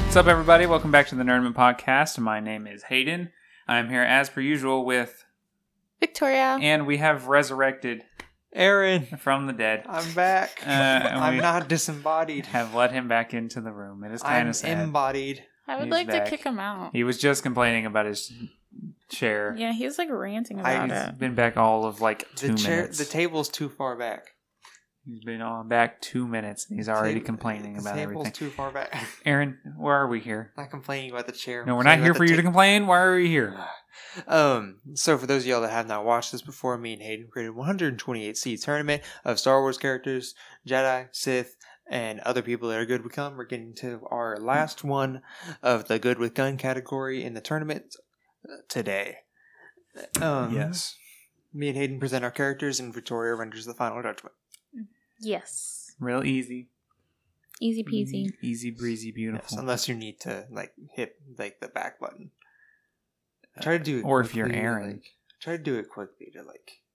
What's up, everybody? Welcome back to the Nerdman Podcast. My name is Hayden. I'm here as per usual with Victoria. And we have resurrected Aaron from the dead. I'm back. I'm not disembodied. Have let him back into the room. It is kind of sad. I'm embodied. I would He's like back. to kick him out. He was just complaining about his chair. Yeah, he was like ranting about He's it. been back all of like 2 minutes. The table's too far back. He's been on back 2 minutes and he's already complaining about The everything. table's too far back. Aaron, why are we here? Not complaining about the chair. No, we're not here for you to complain. Why are we here? So for those of y'all that have not watched this before, me and Hayden created a 128 seed tournament of Star Wars characters, Jedi, Sith, and other people that are good with gun. We're getting to our last one of the good with gun category in the tournament today. Yes. Me and Hayden present our characters, and Victoria renders the final judgment. Yes. Real easy. Easy peasy. Easy breezy beautiful. Yes, unless you need to hit the back button. Try to do it or quickly, if you're Aaron. Try to do it quickly to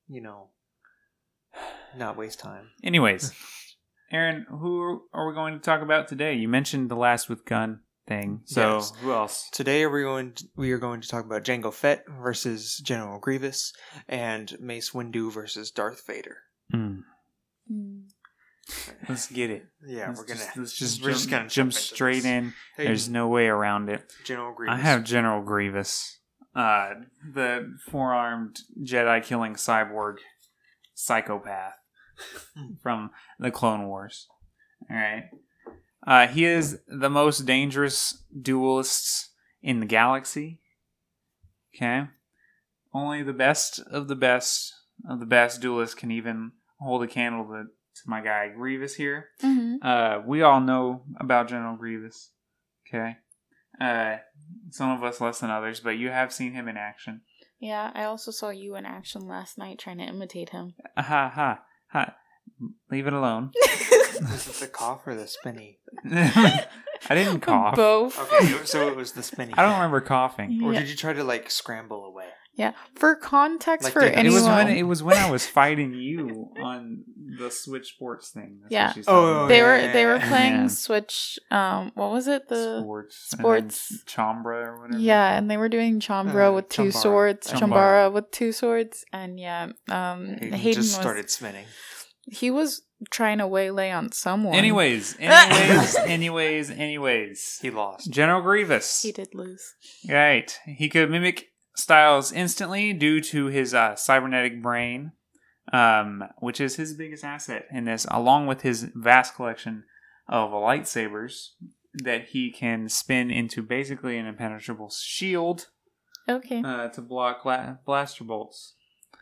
not waste time. Anyways, Aaron, who are we going to talk about today? You mentioned the last with gun thing. So Yes. who else? Today we are going to talk about Jango Fett versus General Grievous and Mace Windu versus Darth Vader. Let's get it. Yeah, Let's just we're just gonna jump into straight this. in. Hey, There's no way around it. General Grievous. I have General Grievous, the four-armed Jedi-killing cyborg psychopath from the Clone Wars. All right, he is the most dangerous duelist in the galaxy. Okay, only the best of the best of the best duelists can even hold a candle to my guy Grievous here. Mm-hmm. We all know about General Grievous. Okay. Some of us less than others, but you have seen him in action. Yeah, I also saw you in action last night trying to imitate him. Ha. Leave it alone. Is it the cough or the spinny? I didn't cough. Both. Okay, so it was the spinny. I don't remember coughing. Or Yeah. did you try to scramble away? Yeah. For context, for it anyone. It was when I was fighting you on the Switch Sports thing. That's Yeah. what she's talking about. They were playing Yeah. Switch. What was it? The Sports. And then Chambra or whatever. Yeah, and they were doing Chambra with two Chambara. swords, Chambara. Chambara with two swords, and yeah, Hayden just was started spinning. he was trying to waylay on someone. Anyways. He lost. General Grievous. He did lose. Right. He could mimic styles instantly due to his cybernetic brain, which is his biggest asset in this, along with his vast collection of lightsabers that he can spin into basically an impenetrable shield Okay. to block blaster bolts.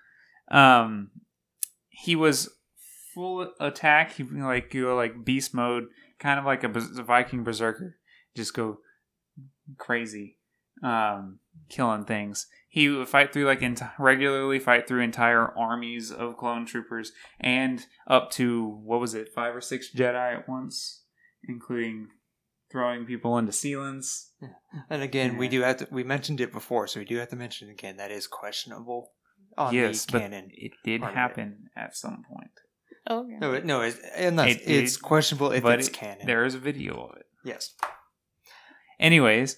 He was full attack. He go like beast mode, kind of like a Viking berserker. Just go crazy. Killing things. He would fight through regularly fight through entire armies of clone troopers and up to 5 or 6 Jedi at once, including throwing people into ceilings. And again, we mentioned it before, so we do have to mention it again. That is questionable on Yes, the but canon. it did part of happen at some point. Okay. It's questionable if But it's canon. There is a video of it. Yes. Anyways,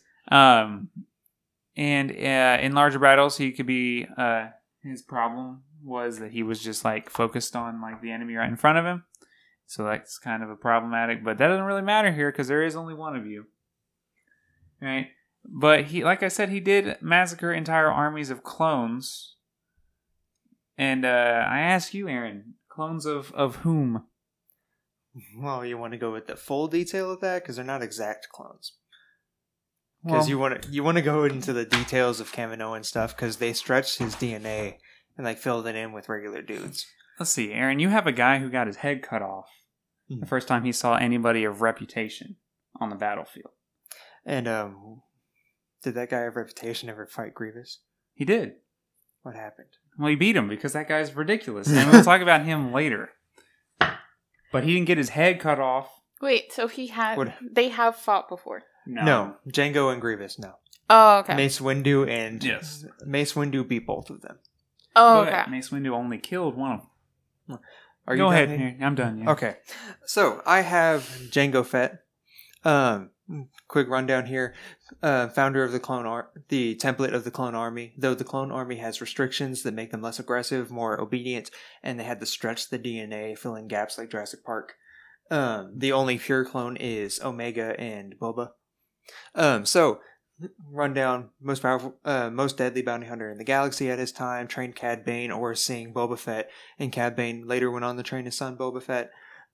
and in larger battles, he could be. His problem was that he was just focused on the enemy right in front of him, so that's kind of a problematic. But that doesn't really matter here because there is only one of you, right? But he, like I said, he did massacre entire armies of clones. And I ask you, Aaron, clones of whom? Well, you want to go with the full detail of that because they're not exact clones. Because you want to go into the details of Kamino stuff because they stretched his DNA and filled it in with regular dudes. Let's see, Aaron. You have a guy who got his head cut off the first time he saw anybody of reputation on the battlefield. And did that guy of reputation ever fight Grievous? He did. What happened? Well, he beat him because that guy's ridiculous, and we'll talk about him later. But he didn't get his head cut off. Wait, so they have fought before? No. Jango and Grievous, no. Oh, okay. Mace Windu and... Yes. Mace Windu beat both of them. Oh, But okay. Mace Windu only killed one of them. Are Go you ahead. done? Here, I'm done. Yeah. Okay. So, I have Jango Fett. quick rundown here. Founder of the the template of the clone army. Though the clone army has restrictions that make them less aggressive, more obedient, and they had to stretch the DNA, fill in gaps like Jurassic Park. The only pure clone is Omega and Boba. So rundown: most powerful, most deadly bounty hunter in the galaxy at his time. Trained Cad Bane overseeing Boba Fett, and Cad Bane later went on to train his son Boba Fett.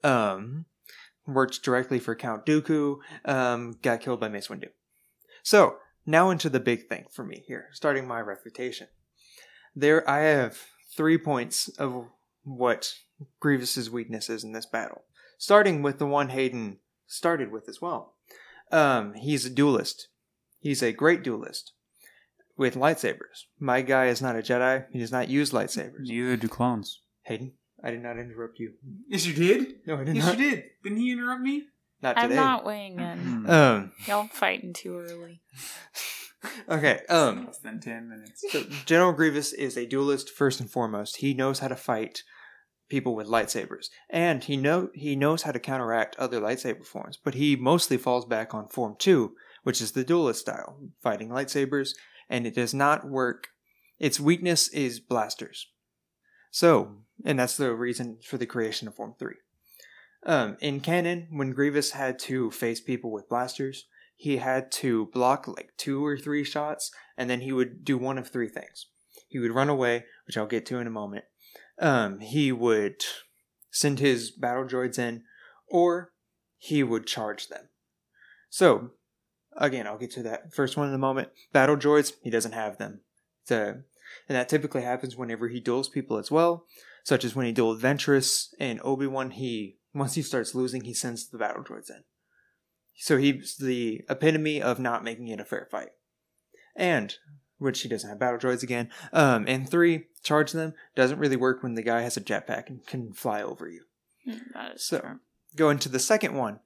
Worked directly for Count Dooku, got killed by Mace Windu. So, now into the big thing for me here, starting my refutation. I have 3 points of what Grievous's weakness is in this battle. Starting with the one Hayden started with as well. He's a duelist. He's a great duelist with lightsabers. My guy is not a Jedi. He does not use lightsabers. Neither do clones. Hayden, I did not interrupt you. Yes, you did. No, I did Yes, not. you did. Didn't he interrupt me? Not I'm today. not weighing in. Y'all fighting too early. Okay. Less than 10 minutes. So General Grievous is a duelist first and foremost. He knows how to fight people with lightsabers, and he knows how to counteract other lightsaber forms. But he mostly falls back on Form 2, which is the duelist style, fighting lightsabers, and it does not work. Its weakness is blasters. So, and that's the reason for the creation of Form 3. In canon, when Grievous had to face people with blasters, he had to block like 2 or 3 shots, and then he would do one of 3 things. He would run away, which I'll get to in a moment. He would send his battle droids in, or he would charge them. So, again, I'll get to that first one in a moment. Battle droids, he doesn't have them. And that typically happens whenever he duels people as well, such as when he dueled Ventress and Obi-Wan. Once he starts losing, he sends the battle droids in. So he's the epitome of not making it a fair fight. And, which he doesn't have battle droids again. And 3, charge them, doesn't really work when the guy has a jetpack and can fly over you. That is So, true. go into the second one.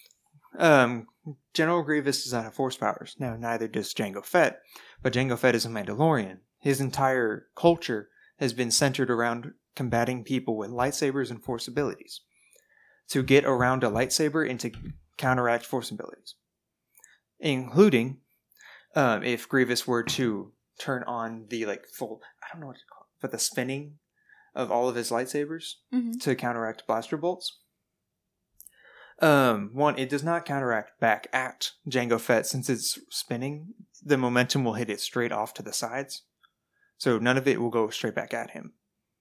General Grievous does not have force powers. Now, neither does Jango Fett, but Jango Fett is a Mandalorian. His entire culture has been centered around combating people with lightsabers and force abilities. To get around a lightsaber and to counteract force abilities. Including, if Grievous were to turn on the full, I don't know what to call it, but the spinning of all of his lightsabers to counteract blaster bolts. One, it does not counteract back at Jango Fett since it's spinning. The momentum will hit it straight off to the sides. So none of it will go straight back at him.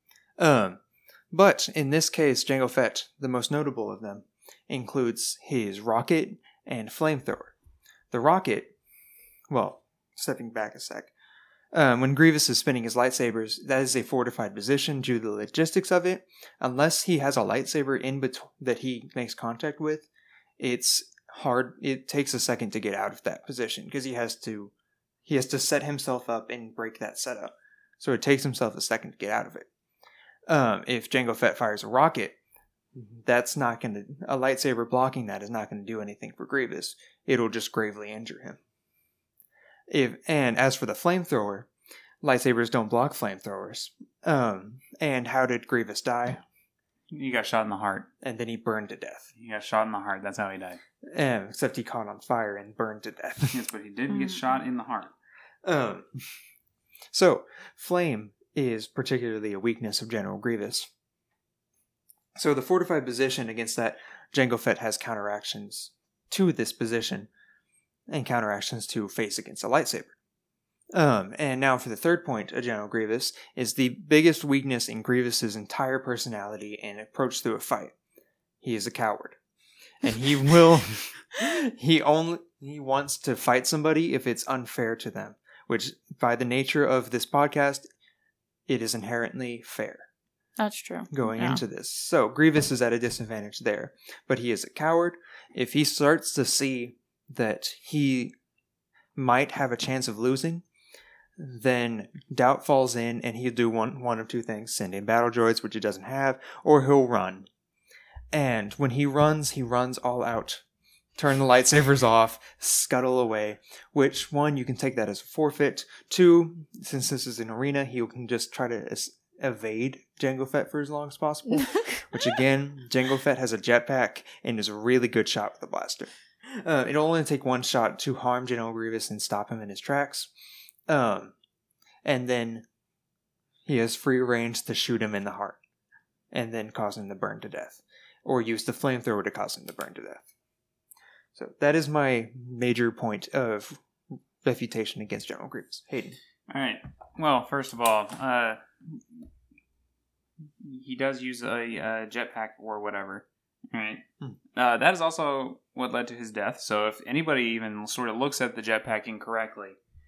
But in this case, Jango Fett, the most notable of them, includes his rocket and flamethrower. The rocket, well, stepping back a sec, when Grievous is spinning his lightsabers, that is a fortified position due to the logistics of it. Unless he has a lightsaber in between that he makes contact with, it's hard. It takes a second to get out of that position because he has to set himself up and break that setup. So it takes himself a second to get out of it. If Jango Fett fires a rocket, that's not going to, a lightsaber blocking that is not going to do anything for Grievous. It'll just gravely injure him. And as for the flamethrower, lightsabers don't block flamethrowers. And how did Grievous die? He got shot in the heart. And then he burned to death. He got shot in the heart. That's how he died. Except he caught on fire and burned to death. Yes, but he did get shot in the heart. So, flame is particularly a weakness of General Grievous. So the fortified position against that, Jango Fett has counteractions to this position and counteractions to face against a lightsaber. And now for the third point of General Grievous is the biggest weakness in Grievous's entire personality and approach through a fight. He is a coward. And he wants to fight somebody if it's unfair to them, which by the nature of this podcast, it is inherently fair. That's true. Going into this. So Grievous is at a disadvantage there, but he is a coward. If he starts to see that he might have a chance of losing, then doubt falls in and he'll do one of 2 things. Send in battle droids, which he doesn't have, or he'll run. And when he runs all out. Turn the lightsabers off, scuttle away. Which, 1, you can take that as a forfeit. 2, since this is an arena, he can just try to evade Jango Fett for as long as possible. Which again, Jango Fett has a jetpack and is a really good shot with a blaster. It'll only take one shot to harm General Grievous and stop him in his tracks. And then he has free range to shoot him in the heart and then cause him to burn to death. Or use the flamethrower to cause him to burn to death. So that is my major point of refutation against General Grievous. Hayden. All right. Well, first of all, he does use a jetpack or whatever. All right. That is also what led to his death. So if anybody even sort of looks at the jetpack incorrectly,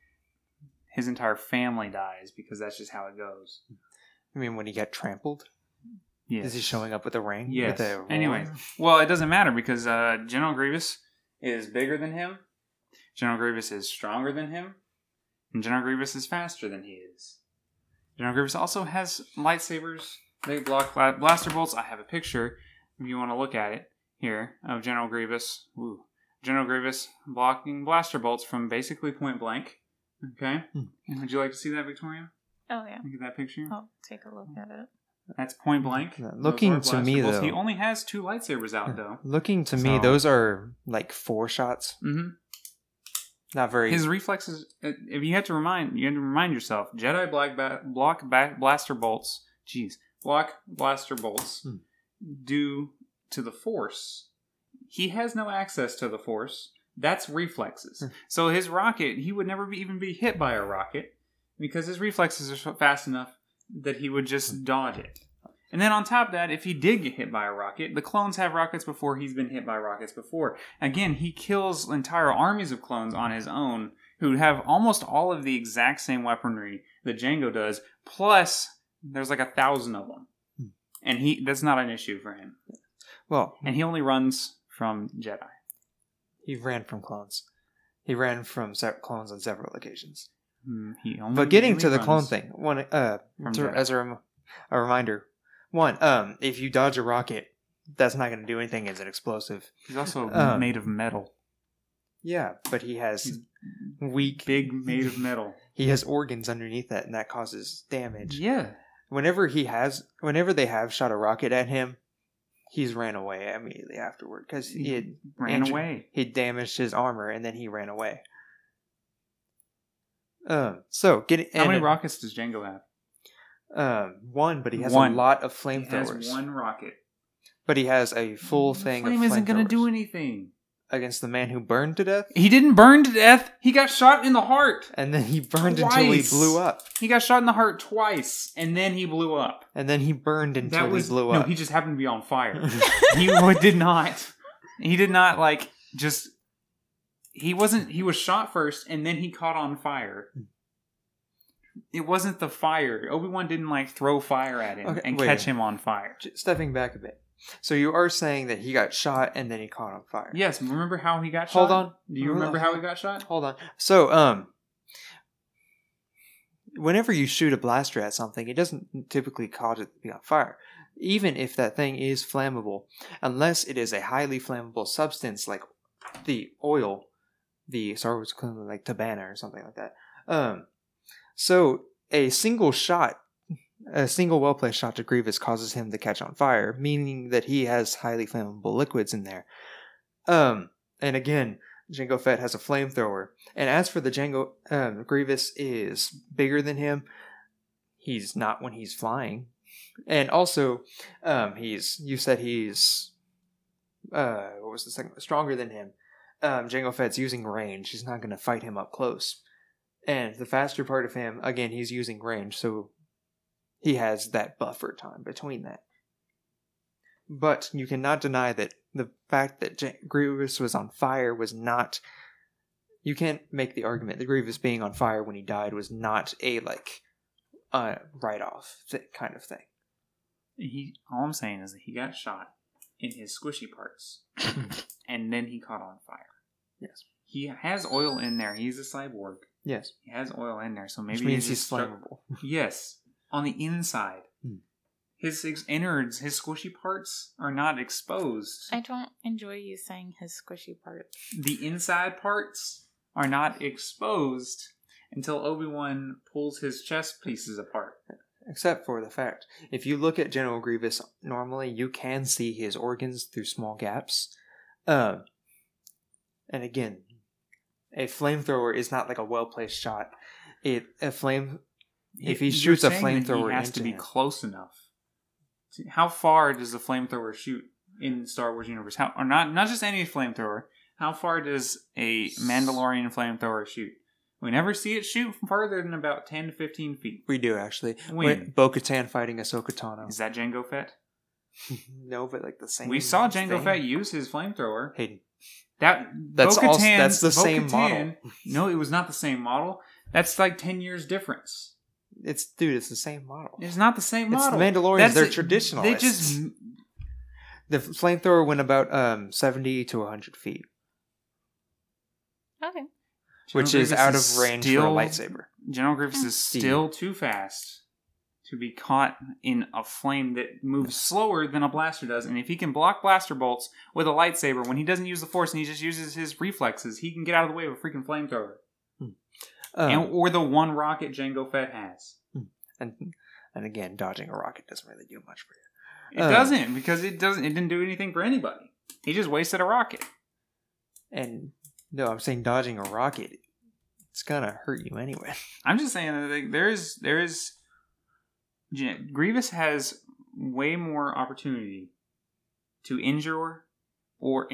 his entire family dies because that's just how it goes. I mean, when he got trampled? Yes. Is he showing up with a ring? Yes. With a Anyway, well, it doesn't matter because General Grievous is bigger than him. General Grievous is stronger than him. And General Grievous is faster than he is. General Grievous also has lightsabers. They block blaster bolts. I have a picture, if you want to look at it, here, of General Grievous. Ooh. General Grievous blocking blaster bolts from basically point blank. Okay? Would you like to see that, Victoria? Oh, yeah. Look at that picture. I'll take a look at it. That's point blank. Looking to me, bolts. though... He only has 2 lightsabers out, though. Looking to me, those are like 4 shots. Mm-hmm. Not very... His reflexes... If you have to remind yourself, Jedi block blaster bolts... Jeez. Block blaster bolts due to the Force. He has no access to the Force. That's reflexes. So his rocket, he would never even be hit by a rocket because his reflexes are fast enough that he would just dodge it. And then on top of that, if he did get hit by a rocket, the clones have rockets before he's been hit by rockets before. Again, he kills entire armies of clones on his own who have almost all of the exact same weaponry that Jango does, plus there's like 1,000 of them. And that's not an issue for him. Well, and he only runs from Jedi. He ran from clones. He ran from clones on several occasions. But getting to the clone thing, as a reminder, if you dodge a rocket, that's not going to do anything as an explosive. He's also made of metal. Yeah, but he has big made of metal. He has organs underneath that, and that causes damage. Yeah. Whenever they have shot a rocket at him, he's ran away immediately afterward because he ran away. He damaged his armor, and then he ran away. How many rockets does Jango have? 1, but he has a lot of flamethrowers. He has 1 rocket, but he has a full thing. Flame isn't going to do anything against the man who burned to death. He didn't burn to death. He got shot in the heart, and then he burned until he blew up. He got shot in the heart twice, and then he blew up. And then he burned until he blew up. No, he just happened to be on fire. He did not. He did not like just. He wasn't. He was shot first, and then he caught on fire. It wasn't the fire. Obi-Wan didn't like throw fire at him and catch him on fire. Stepping back a bit. So you are saying that he got shot and then he caught on fire? Yes. Remember how he got shot? Hold on. Do you remember how he got shot? Hold on. So, whenever you shoot a blaster at something, it doesn't typically cause it to be on fire. Even if that thing is flammable, unless it is a highly flammable substance like the oil, the Star Wars equivalent like Tabana or something like that. So a single well-placed shot to Grievous causes him to catch on fire, meaning that he has highly flammable liquids in there. And again, Jango Fett has a flamethrower. And as for the Grievous is bigger than him. He's not when he's flying. And also, you said he's, what was the second? Stronger than him. Jango Fett's using range. He's not going to fight him up close. And the faster part of him, again, he's using range, so he has that buffer time between that. But you cannot deny that the fact that Grievous was on fire was not... You can't make the argument that Grievous being on fire when he died was not a, write-off kind of thing. All I'm saying is that he got shot in his squishy parts, and then he caught on fire. Yes. He has oil in there. He's a cyborg. Yes. He has oil in there, so maybe which means he's flammable. Yes. On the inside. His innards, his squishy parts are not exposed. I don't enjoy you saying his squishy parts. The inside parts are not exposed until Obi-Wan pulls his chest pieces apart. Except for the fact, if you look at General Grievous normally, you can see his organs through small gaps. And again, a flamethrower is not like a well-placed shot. If he shoots a flamethrower, he has to be close enough. How far does a flamethrower shoot in the Star Wars universe? Or not just any flamethrower. How far does a Mandalorian flamethrower shoot? We never see it shoot farther than about 10 to 15 feet. We do, actually. When? Bo-Katan fighting Ahsoka Tano. Is that Jango Fett? No, but like the same. We saw Jango Fett use his flamethrower. Hayden. That's the same model. No, it was not the same model. That's like 10 years difference. It's the same model. It's not the same model. It's the Mandalorians. They're traditionalists. They just the flamethrower went about 70 to 100 feet. Okay. Which is out of range for a lightsaber. General Grievous is still too fast to be caught in a flame that moves slower than a blaster does. And if he can block blaster bolts with a lightsaber, when he doesn't use the Force and he just uses his reflexes, he can get out of the way of a freaking flamethrower. Or the one rocket Jango Fett has. And again, dodging a rocket doesn't really do much for you. It doesn't, because it didn't do anything for anybody. He just wasted a rocket. And no, I'm saying dodging a rocket, it's gonna hurt you anyway. I'm just saying that there is Grievous has way more opportunity to injure or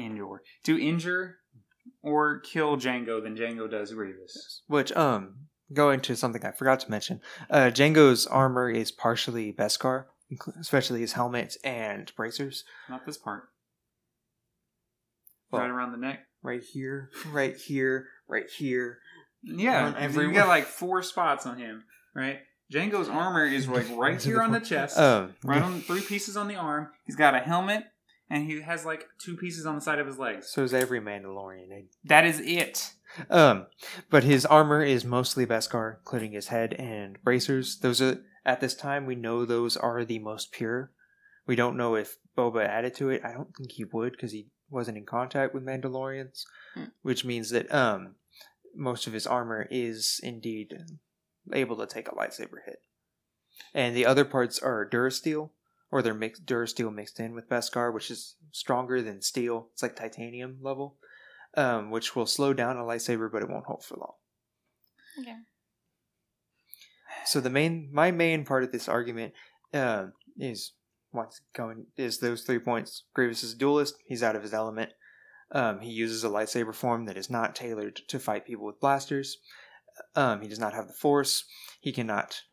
kill Jango than Jango does Grievous. Which, going to something I forgot to mention, Jango's armor is partially Beskar, especially his helmet and bracers. Not this part. Well, right around the neck. Right here, right here, right here. Yeah, you got like 4 spots on him, right? Jango's armor is like right here on the chest, right on 3 pieces on the arm. He's got a helmet, and he has like 2 pieces on the side of his legs. So is every Mandalorian. That is it. But his armor is mostly Beskar, including his head and bracers. Those are, at this time, we know those are the most pure. We don't know if Boba added to it. I don't think he would, because he wasn't in contact with Mandalorians, which means that most of his armor is indeed able to take a lightsaber hit. And the other parts are Durasteel, or they're Durasteel mixed in with Beskar, which is stronger than steel. It's like titanium level, which will slow down a lightsaber, but it won't hold for long. Okay. So my main part of this argument is those 3 points. Grievous is a duelist. He's out of his element. He uses a lightsaber form that is not tailored to fight people with blasters. He does not have the Force. He cannot,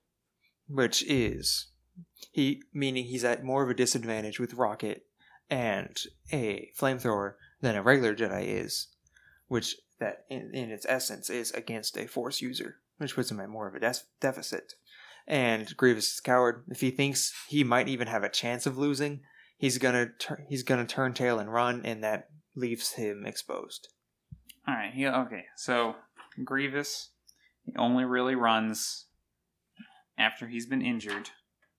meaning he's at more of a disadvantage with rocket and a flamethrower than a regular Jedi is, which that in its essence is against a Force user, which puts him at more of a deficit. And Grievous is a coward. If he thinks he might even have a chance of losing, he's gonna turn tail and run, and that leaves him exposed. All right. Okay. So Grievous, he only really runs after he's been injured.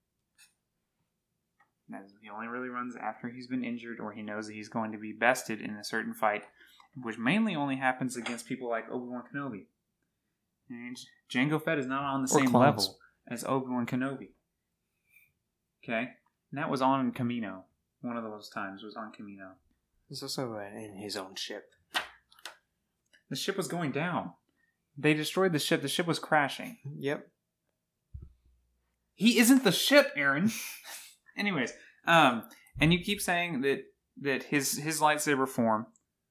He only really runs after he's been injured, or he knows that he's going to be bested in a certain fight, which mainly only happens against people like Obi-Wan Kenobi. And Jango Fett is not on the same level as Obi-Wan Kenobi. Okay? And that was on Kamino. One of those times was on Kamino. He's also in his own ship. The ship was going down. They destroyed the ship. The ship was crashing. Yep. He isn't the ship, Aaron. Anyways, and you keep saying that his lightsaber form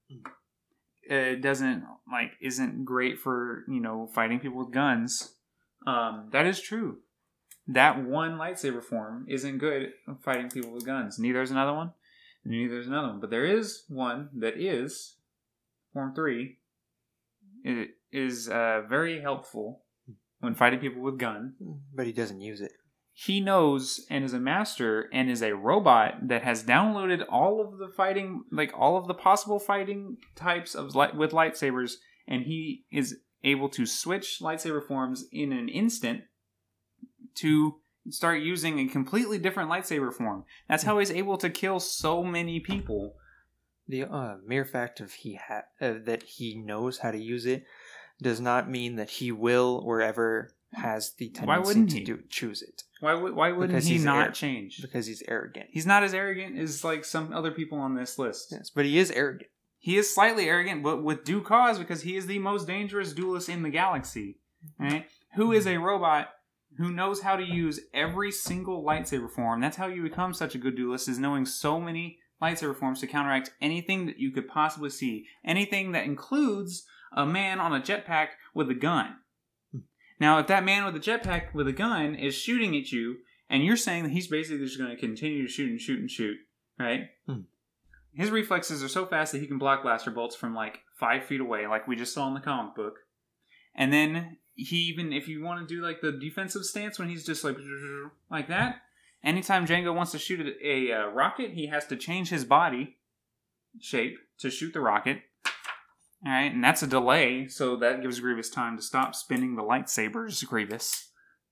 isn't great for, fighting people with guns. That is true. That one lightsaber form isn't good at fighting people with guns. Neither is another one. But there is one that is Form 3. It is very helpful when fighting people with guns. But he doesn't use it. He knows and is a master and is a robot that has downloaded all of the fighting, all of the possible fighting types of with lightsabers, and he is able to switch lightsaber forms in an instant to start using a completely different lightsaber form. That's how he's able to kill so many people. The mere fact of that he knows how to use it does not mean that he will or ever has the tendency to choose it. Why wouldn't he not change? Because he's arrogant. He's not as arrogant as some other people on this list. Yes, but he is arrogant. He is slightly arrogant, but with due cause, because he is the most dangerous duelist in the galaxy. Right? Who is a robot who knows how to use every single lightsaber form. That's how you become such a good duelist, is knowing so many lightsaber forms to counteract anything that you could possibly see. Anything that includes a man on a jetpack with a gun. Now, if that man with a jetpack with a gun is shooting at you, and you're saying that he's basically just going to continue to shoot and shoot and shoot, right? His reflexes are so fast that he can block blaster bolts from like 5 feet away, like we just saw in the comic book. And then he even, if you want to do like the defensive stance when he's just like that, anytime Jango wants to shoot a rocket, he has to change his body shape to shoot the rocket. All right, and that's a delay, so that gives Grievous time to stop spinning the lightsabers, Grievous.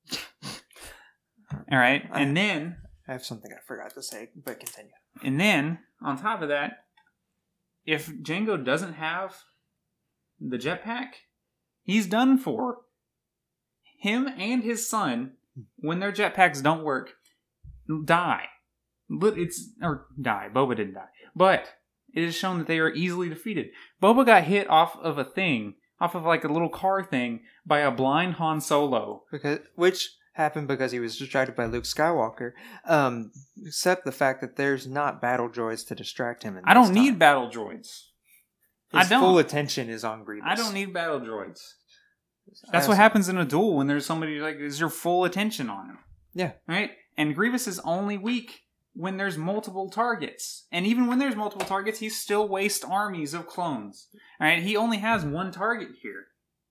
All right, and then... I have something I forgot to say, but continue. And then, on top of that, if Jango doesn't have the jetpack, he's done for. Him and his son, when their jetpacks don't work, die. Die. Boba didn't die. But it is shown that they are easily defeated. Boba got hit off of a thing, off of like a little car thing, by a blind Han Solo. Which happened because he was distracted by Luke Skywalker. Except the fact that there's not battle droids to distract him. I don't need battle droids. His full attention is on Grievous. I don't need battle droids. That's what happens in a duel when there's somebody like, is your full attention on him. Yeah. Right? And Grievous is only weak when there's multiple targets. And even when there's multiple targets, he still wastes armies of clones. Alright? He only has one target here.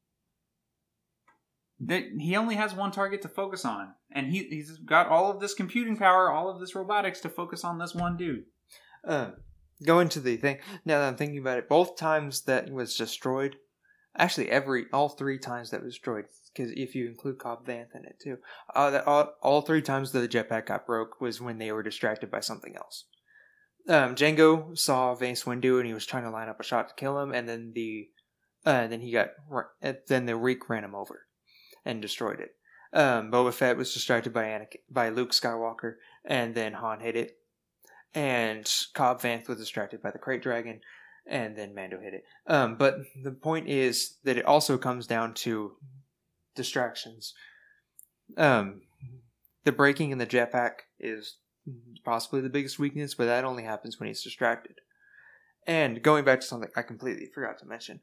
He only has one target to focus on. And he's got all of this computing power, all of this robotics to focus on this one dude. Going to the thing, now that I'm thinking about it, both times that was destroyed, actually all 3 times that was destroyed, because if you include Cobb Vanth in it too, all 3 times that the jetpack got broke was when they were distracted by something else. Jango saw Mace Windu and he was trying to line up a shot to kill him, and then then the Reek ran him over and destroyed it. Boba Fett was distracted by Luke Skywalker, and then Han hit it. And Cobb Vanth was distracted by the Krayt Dragon, and then Mando hit it. But the point is that it also comes down to distractions. The braking in the jetpack is possibly the biggest weakness, but that only happens when he's distracted. And going back to something I completely forgot to mention.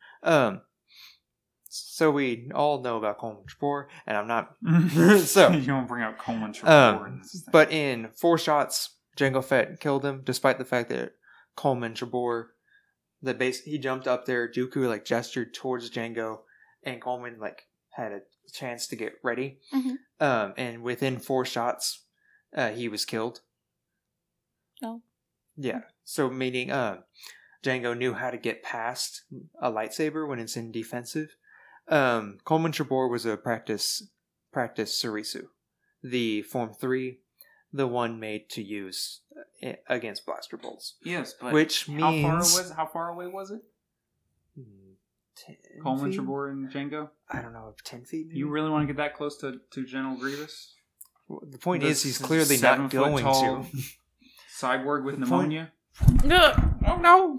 So we all know about Coleman Tabor, and I'm not... so you don't bring up Coleman Tabor. But in 4 shots... Jango Fett killed him, despite the fact that Coleman Tabor, he jumped up there, Dooku gestured towards Jango, and Coleman had a chance to get ready. Mm-hmm. And within 4 shots, he was killed. Oh. Yeah. So meaning Jango knew how to get past a lightsaber when it's in defensive. Coleman Tabor was a practice Sarisu. The Form 3, the one made to use against blaster bolts. Yes, but which means how far away was it? 10 Coleman feet? Tabor and Jango? I don't know, 10 feet maybe? You really want to get that close to General Grievous? The point is, he's clearly not going to. Cyborg with pneumonia? Oh no!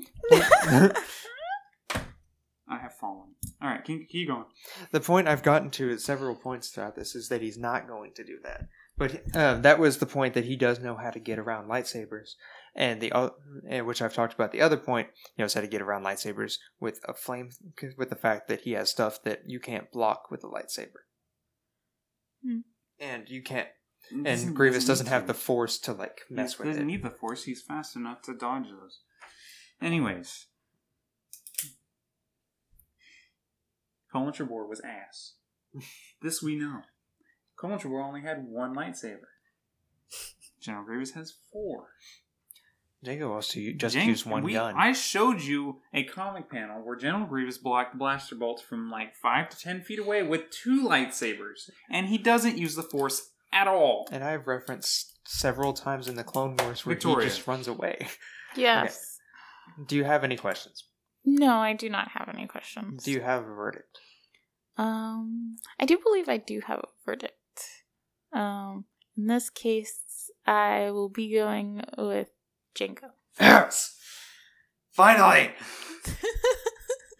I have fallen. Alright, keep going. The point I've gotten to at several points throughout this is that he's not going to do that. But that was the point, that he does know how to get around lightsabers, and which I've talked about. The other point, he knows how to get around lightsabers with a flame, with the fact that he has stuff that you can't block with a lightsaber, and you can't. And Grievous doesn't have the force to mess with it. He doesn't need the force. He's fast enough to dodge those. Anyways, Coleman Tabor was ass. This we know. Coleman Tabor only had 1 lightsaber. General Grievous has 4. Jango also used 1 gun. I showed you a comic panel where General Grievous blocked blaster bolts from 5 to 10 feet away with 2 lightsabers, and he doesn't use the Force at all. And I've referenced several times in the Clone Wars where Victoria. he just runs away. Yes. Okay. Do you have any questions? No, I do not have any questions. Do you have a verdict? I do believe I do have a verdict. In this case, I will be going with Jango. Yes! Finally!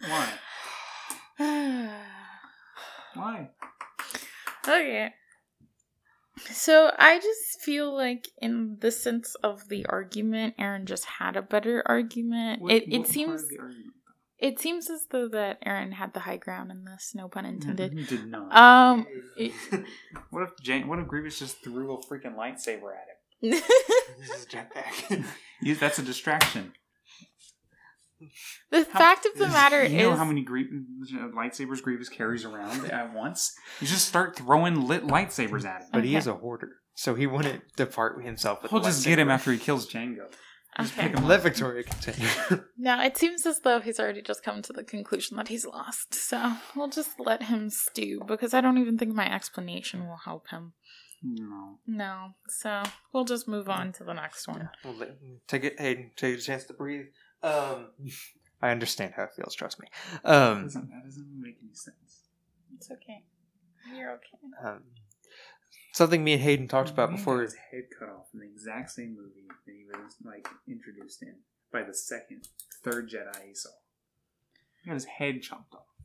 Why? Why? Okay. So I just feel like in the sense of the argument, Aaron just had a better argument. It seems as though that Aaron had the high ground in this, no pun intended. He did not. What if Grievous just threw a freaking lightsaber at him? This is jetpack. That's a distraction. The fact of the matter is... You know how many lightsabers Grievous carries around at once? You just start throwing lit lightsabers at him. But he is a hoarder, so he wouldn't depart himself with He'll just get him after he kills Jango. Okay. Let Victoria continue. Now, it seems as though he's already just come to the conclusion that he's lost, so we'll just let him stew, because I don't even think my explanation will help him. No. So we'll just move on to the next one. We'll take a chance to breathe. I understand how it feels, trust me. That doesn't make any sense. It's okay. You're okay. Something me and Hayden talked about before. His head cut off in the exact same movie that he was introduced in by the third Jedi he saw. He got his head chopped off.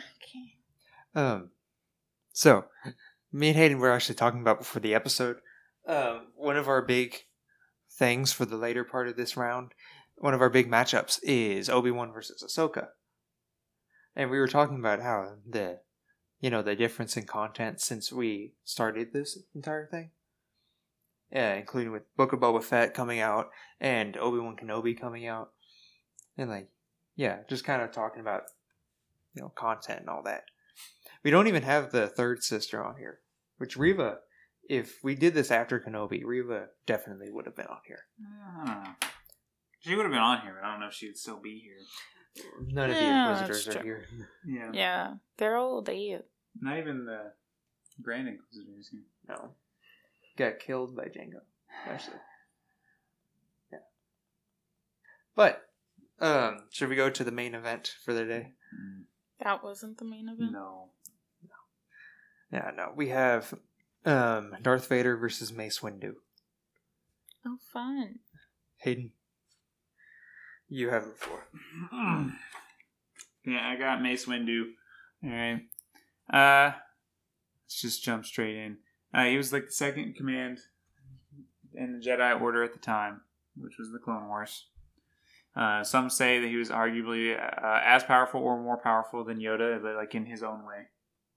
Okay. So me and Hayden were actually talking about before the episode. One of our big things for the later part of this round, one of our big matchups is Obi-Wan versus Ahsoka. And we were talking about how the difference in content since we started this entire thing. Yeah, including with Book of Boba Fett coming out and Obi-Wan Kenobi coming out. And just kind of talking about, content and all that. We don't even have the third sister on here, which Reva, if we did this after Kenobi, Reva definitely would have been on here. I don't know. She would have been on here, but I don't know if she would still be here. None of the Inquisitors are here. Yeah, they're all dead. Not even the Grand Inquisitors here. No. Got killed by Jango, actually. Yeah. But, should we go to the main event for the day? That wasn't the main event? No. Yeah, no. We have Darth Vader versus Mace Windu. Oh, fun. Hayden, you have the floor. Yeah, I got Mace Windu. Alright. Let's just jump straight in. He was the second in command in the Jedi Order at the time, which was the Clone Wars. Some say that he was arguably as powerful or more powerful than Yoda, but in his own way.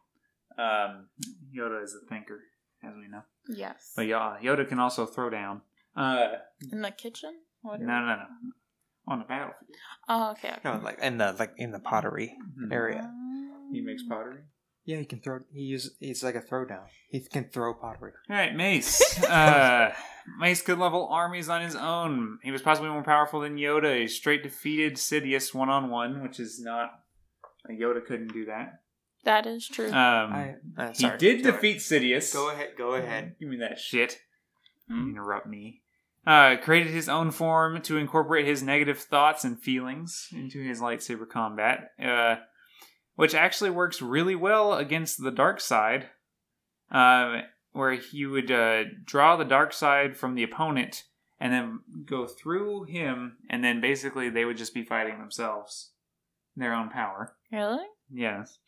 Yoda is a thinker, as we know. Yes. But Yoda can also throw down. In the kitchen? No. On the battlefield. Oh, okay. No, in the pottery area. He makes pottery. Yeah, he can throw. He's like a throwdown. He can throw pottery. All right, Mace. Mace could level armies on his own. He was possibly more powerful than Yoda. He straight defeated Sidious 1-on-1, which is not. Yoda couldn't do that. That is true. He did defeat Sidious. Go ahead. Give me that shit. Interrupt me. Created his own form to incorporate his negative thoughts and feelings into his lightsaber combat, which actually works really well against the dark side, where he would draw the dark side from the opponent and then go through him, and then basically they would just be fighting themselves, their own power. Really? Yes.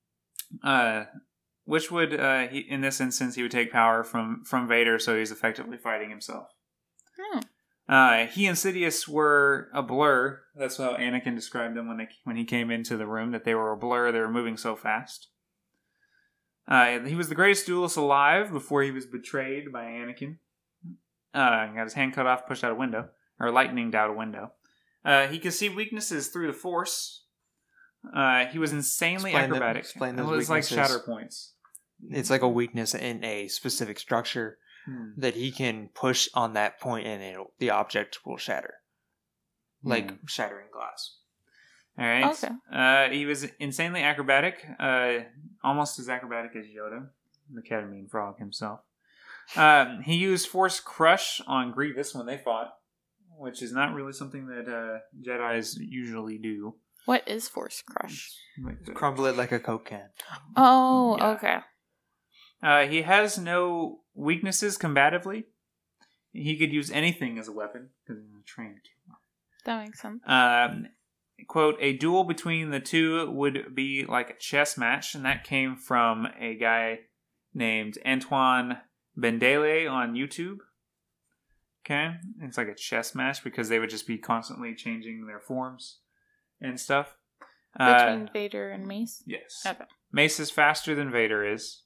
Which would, in this instance, he would take power from Vader, so he's effectively fighting himself. He and Sidious were a blur. That's how Anakin described them when he came into the room, that they were a blur. They were moving so fast. He was the greatest duelist alive before he was betrayed by Anakin. Got his hand cut off, pushed out a window, or lightninged out a window. He could see weaknesses through the Force. He was insanely acrobatic. Explain those it was weaknesses. like shatter points. It's like a weakness in a specific structure that he can push on that point and the object will shatter. Like shattering glass. Alright. Okay. He was insanely acrobatic. Almost as acrobatic as Yoda, the ketamine frog himself. He used Force Crush on Grievous when they fought, which is not really something that Jedis usually do. What is Force Crush? Crumble it like a Coke can. Oh, Yeah. okay. He has no weaknesses combatively. He could use anything as a weapon because he's a trained killer. That makes sense. quote, a duel between the two would be like a chess match, and that came from a guy named Antoine Bendele on YouTube. Okay, it's like a chess match because they would just be constantly changing their forms and stuff. Between Vader and Mace? Yes. Okay. Mace is faster than Vader is.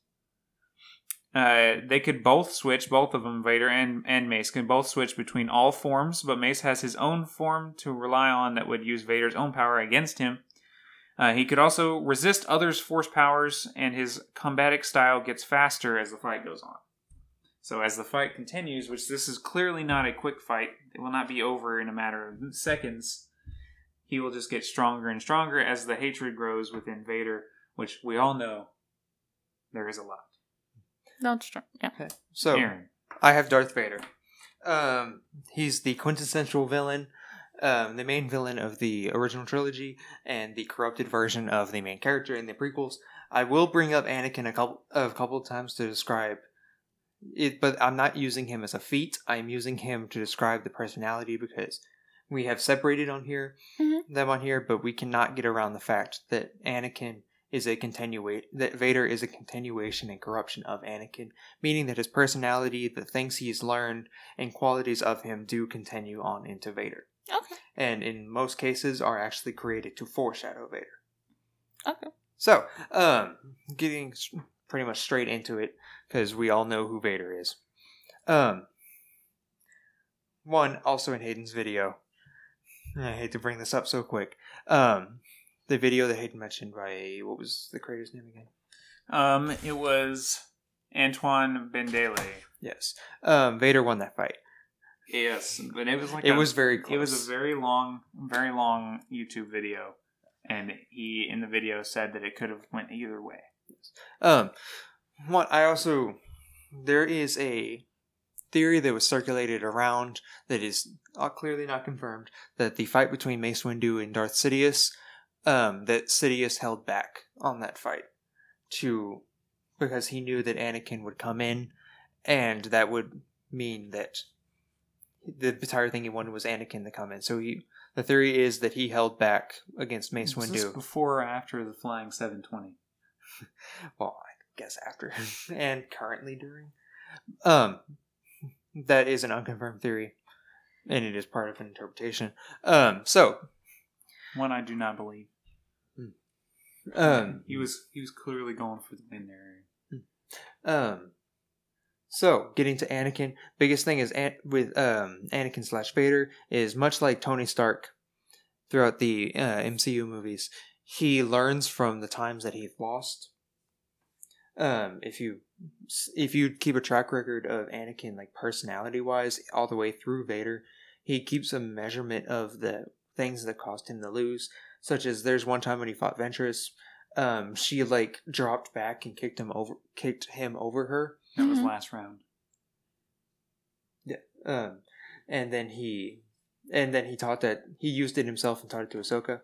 They could both switch, both of them, Vader and Mace, can both switch between all forms, but Mace has his own form to rely on that would use Vader's own power against him. He could also resist others' force powers, and his combatic style gets faster as the fight goes on. So as the fight continues, which this is clearly not a quick fight, it will not be over in a matter of seconds, he will just get stronger and stronger as the hatred grows within Vader, which we all know there is a lot. That's true, yeah. Okay. So, Aaron. I have Darth Vader. He's the quintessential villain, the main villain of the original trilogy, and the corrupted version of the main character in the prequels. I will bring up Anakin a couple of times to describe it, but I'm not using him as a feat. I'm using him to describe the personality because we have separated them on here, but we cannot get around the fact that Anakin is that Vader is a continuation and corruption of Anakin, meaning that his personality, the things he's learned, and qualities of him do continue on into Vader. Okay. And in most cases are actually created to foreshadow Vader. Okay. So, getting pretty much straight into it, because we all know who Vader is. One, also in Hayden's video, I hate to bring this up so quick, the video that Hayden mentioned by, what was the creator's name again? It was Antoine Bendele. Yes. Vader won that fight. Yes, but it was was very close. It was a very long YouTube video, and he in the video said that it could have went either way. There is a theory that was circulated around that is clearly not confirmed, that the fight between Mace Windu and Darth Sidious, that Sidious held back on that fight because he knew that Anakin would come in, and that would mean that the entire thing he wanted was Anakin to come in. So the theory is that he held back against Mace Windu. Was this before or after the Flying 720? Well, I guess after and currently during. That is an unconfirmed theory, and it is part of an interpretation. So one I do not believe. He was clearly going for the win there. So getting to Anakin, biggest thing is with Anakin / Vader is much like Tony Stark throughout the MCU movies. He learns from the times that he's lost. If you keep a track record of Anakin, like personality wise, all the way through Vader, he keeps a measurement of the things that caused him to lose. Such as there's one time when he fought Ventress, she like dropped back and kicked him over her. That was last round. Yeah. And then he taught that he used it himself and taught it to Ahsoka.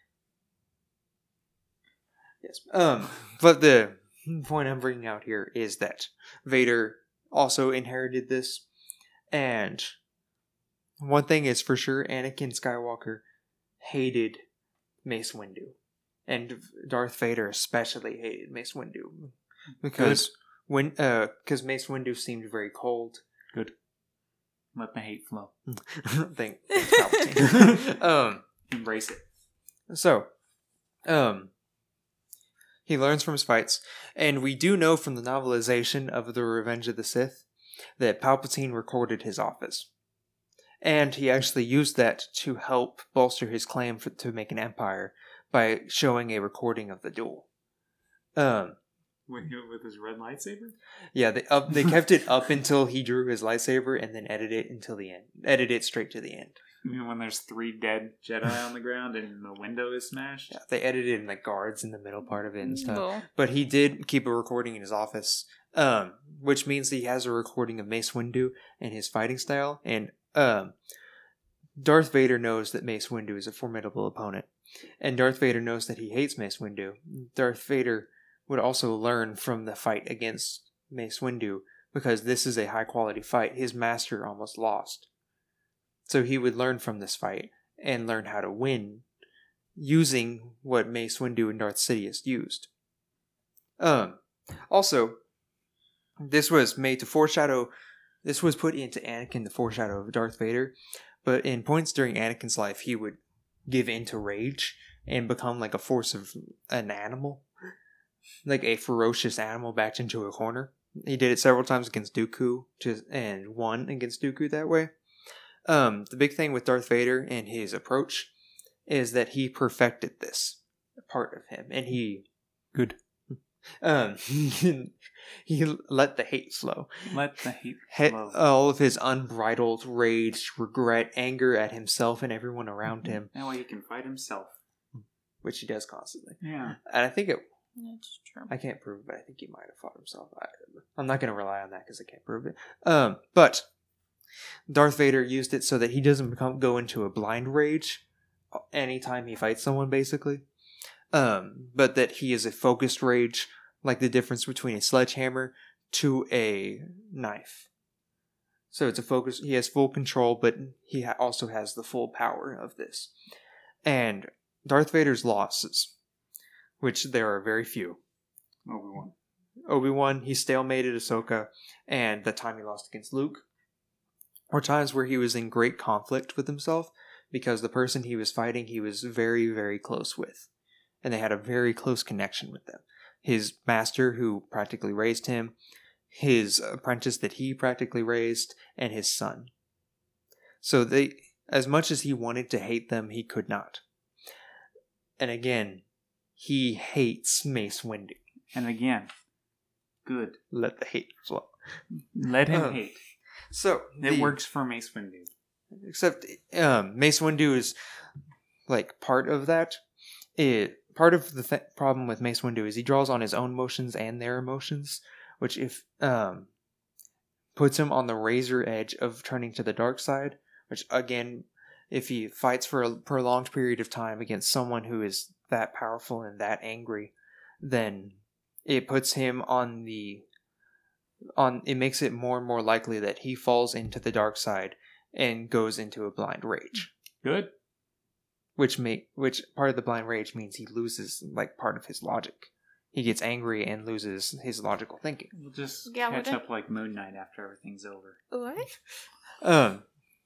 Yes. But the point I'm bringing out here is that Vader also inherited this, and one thing is for sure, Anakin Skywalker hated Mace Windu, and Darth Vader especially hated Mace Windu because Mace Windu seemed very cold. Good. Let the hate flow. Thanks, Embrace it. So, he learns from his fights, and we do know from the novelization of The Revenge of the Sith that Palpatine recorded his office. And he actually used that to help bolster his claim to make an empire by showing a recording of the duel. With his red lightsaber? Yeah, they kept it up until he drew his lightsaber and then edited it until the end. Edited it straight to the end. You mean when there's 3 dead Jedi on the ground and the window is smashed? Yeah, they edited in the guards in the middle part of it and stuff. Cool. But he did keep a recording in his office, which means he has a recording of Mace Windu and his fighting style. And Darth Vader knows that Mace Windu is a formidable opponent. And Darth Vader knows that he hates Mace Windu. Darth Vader would also learn from the fight against Mace Windu, because this is a high quality fight. His master almost lost. So he would learn from this fight and learn how to win using what Mace Windu and Darth Sidious used. Also, this was made to foreshadow. This was put into Anakin to foreshadow of Darth Vader, but in points during Anakin's life, he would give into rage and become like a force of an animal, like a ferocious animal backed into a corner. He did it several times against Dooku, and won against Dooku that way. The big thing with Darth Vader and his approach is that he perfected this part of him, and he let the hate flow. Let the hate flow. All of his unbridled rage, regret, anger at himself and everyone around him. That way he can fight himself. Which he does constantly. Yeah. And I think That's true. I can't prove it, but I think he might have fought himself. I'm not going to rely on that because I can't prove it. But Darth Vader used it so that he doesn't go into a blind rage anytime he fights someone, basically. But that he is a focused rage, like the difference between a sledgehammer to a knife. So it's a focus. He has full control, but he also has the full power of this. And Darth Vader's losses, which there are very few. Obi-Wan, he stalemated Ahsoka, and the time he lost against Luke, or times where he was in great conflict with himself, because the person he was fighting, he was very, very close with. And they had a very close connection with them. His master, who practically raised him, his apprentice that he practically raised, and his son. So they, as much as he wanted to hate them, he could not. And again, he hates Mace Windu. And again, good. Let the hate flow. Let him hate. So it works for Mace Windu. Except Mace Windu is like part of that. Part of the problem with Mace Windu is he draws on his own emotions and their emotions, which if puts him on the razor edge of turning to the dark side. Which again, if he fights for a prolonged period of time against someone who is that powerful and that angry, then it puts him it makes it more and more likely that he falls into the dark side and goes into a blind rage. Good. Which part of the blind rage means he loses like part of his logic. He gets angry and loses his logical thinking. We'll just catch up like Moon Knight after everything's over. What?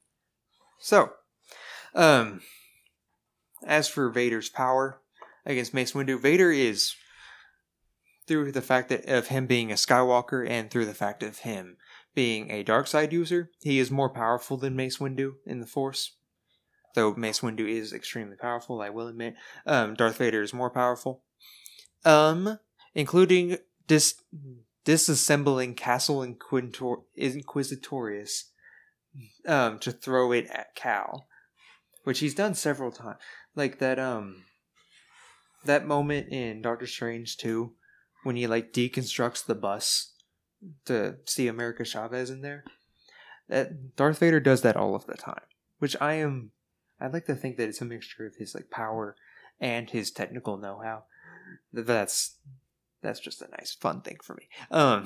As for Vader's power against Mace Windu, Vader is, through the fact of him being a Skywalker and through the fact of him being a dark side user, he is more powerful than Mace Windu in the Force. Though Mace Windu is extremely powerful, I will admit. Darth Vader is more powerful. Including disassembling Castle Inquisitorius to throw it at Cal. Which he's done several times. Like that moment in Doctor Strange 2 when he like deconstructs the bus to see America Chavez in there. That Darth Vader does that all of the time. Which I'd like to think that it's a mixture of his like power and his technical know-how. That's just a nice fun thing for me.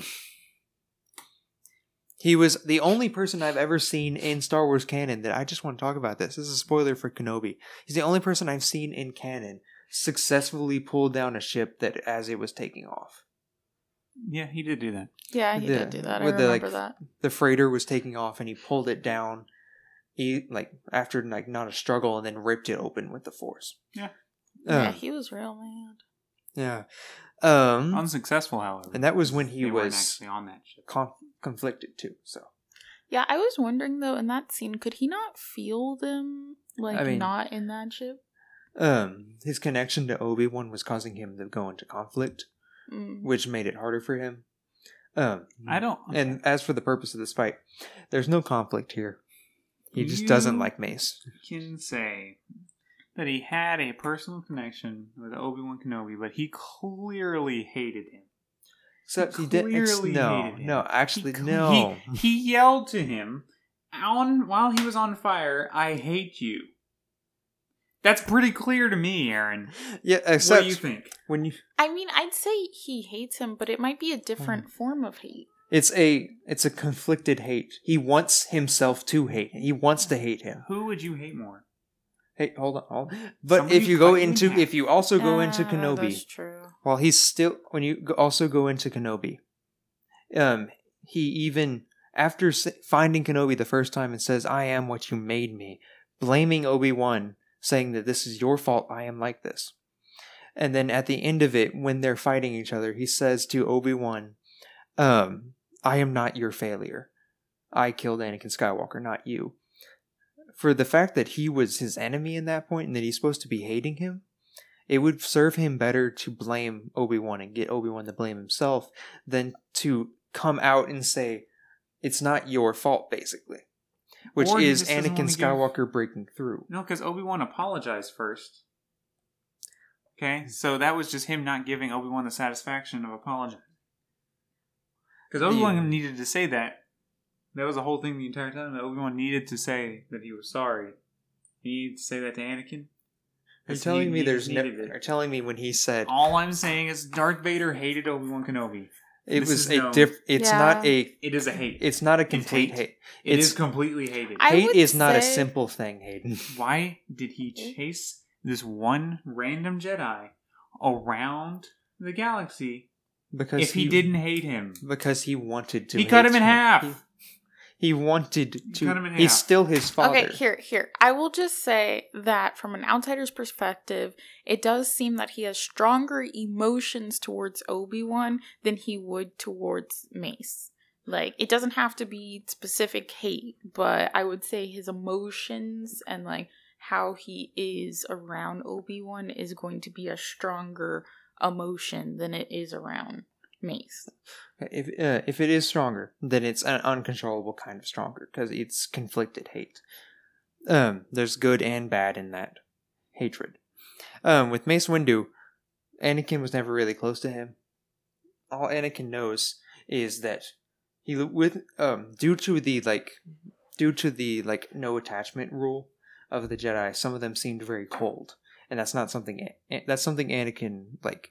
He was the only person I've ever seen in Star Wars canon that I just want to talk about this. This is a spoiler for Kenobi. He's the only person I've seen in canon successfully pull down a ship that as it was taking off. Yeah, he did do that. Yeah, he did do that. I remember that. The freighter was taking off and he pulled it down. He after not a struggle and then ripped it open with the Force. Yeah. Yeah, he was real mad. Yeah. Unsuccessful, however. And that was when he was actually on that ship. Conflicted too. So. Yeah, I was wondering though in that scene, could he not feel them not in that ship? His connection to Obi-Wan was causing him to go into conflict, which made it harder for him. I don't. And as for the purpose of this fight, there's no conflict here. He just doesn't like Mace. You can say that he had a personal connection with Obi-Wan Kenobi, but he clearly hated him. Except he didn't. No. He yelled to him while he was on fire, "I hate you." That's pretty clear to me, Aaron. Yeah, except what do you think? I mean, I'd say he hates him, but it might be a different form of hate. It's a conflicted hate. He wants himself to hate him. He wants to hate him. Who would you hate more? Hey, hold on. But Somebody if you go cut you in into, half. if you also go into Kenobi, That's true. while he's still, when you also go into Kenobi, he even after finding Kenobi the first time and says, "I am what you made me," blaming Obi-Wan, saying that this is your fault. I am like this. And then at the end of it, when they're fighting each other, he says to Obi-Wan, "I am not your failure. I killed Anakin Skywalker, not you." For the fact that he was his enemy in that point and that he's supposed to be hating him, it would serve him better to blame Obi-Wan and get Obi-Wan to blame himself than to come out and say, it's not your fault, basically. Which Or he is just doesn't Anakin wanna Skywalker breaking through. No, because Obi-Wan apologized first. Okay, so that was just him not giving Obi-Wan the satisfaction of apologizing. Because Obi-Wan needed to say that. That was the whole thing the entire time, that Obi-Wan needed to say that he was sorry. He needed to say that to Anakin. Are you telling me Are telling me when he said... All I'm saying is Darth Vader hated Obi-Wan Kenobi. It is a hate. It's not a complete hate. It is completely hated. Hate is not a simple thing, Hayden. Why did he chase this one random Jedi around the galaxy if he didn't hate him? Because he wanted to. He cut him in half. He wanted to. Cut him in half. He's still his father. Okay, here. I will just say that from an outsider's perspective, it does seem that he has stronger emotions towards Obi-Wan than he would towards Mace. Like, it doesn't have to be specific hate, but I would say his emotions and, like, how he is around Obi-Wan is going to be a stronger emotion than it is around Mace. If it is stronger, then it's an uncontrollable kind of stronger, because it's conflicted hate. There's good and bad in that hatred. With Mace Windu, Anakin was never really close to him. All Anakin knows is that due to the no attachment rule of the Jedi, some of them seemed very cold, and that's something Anakin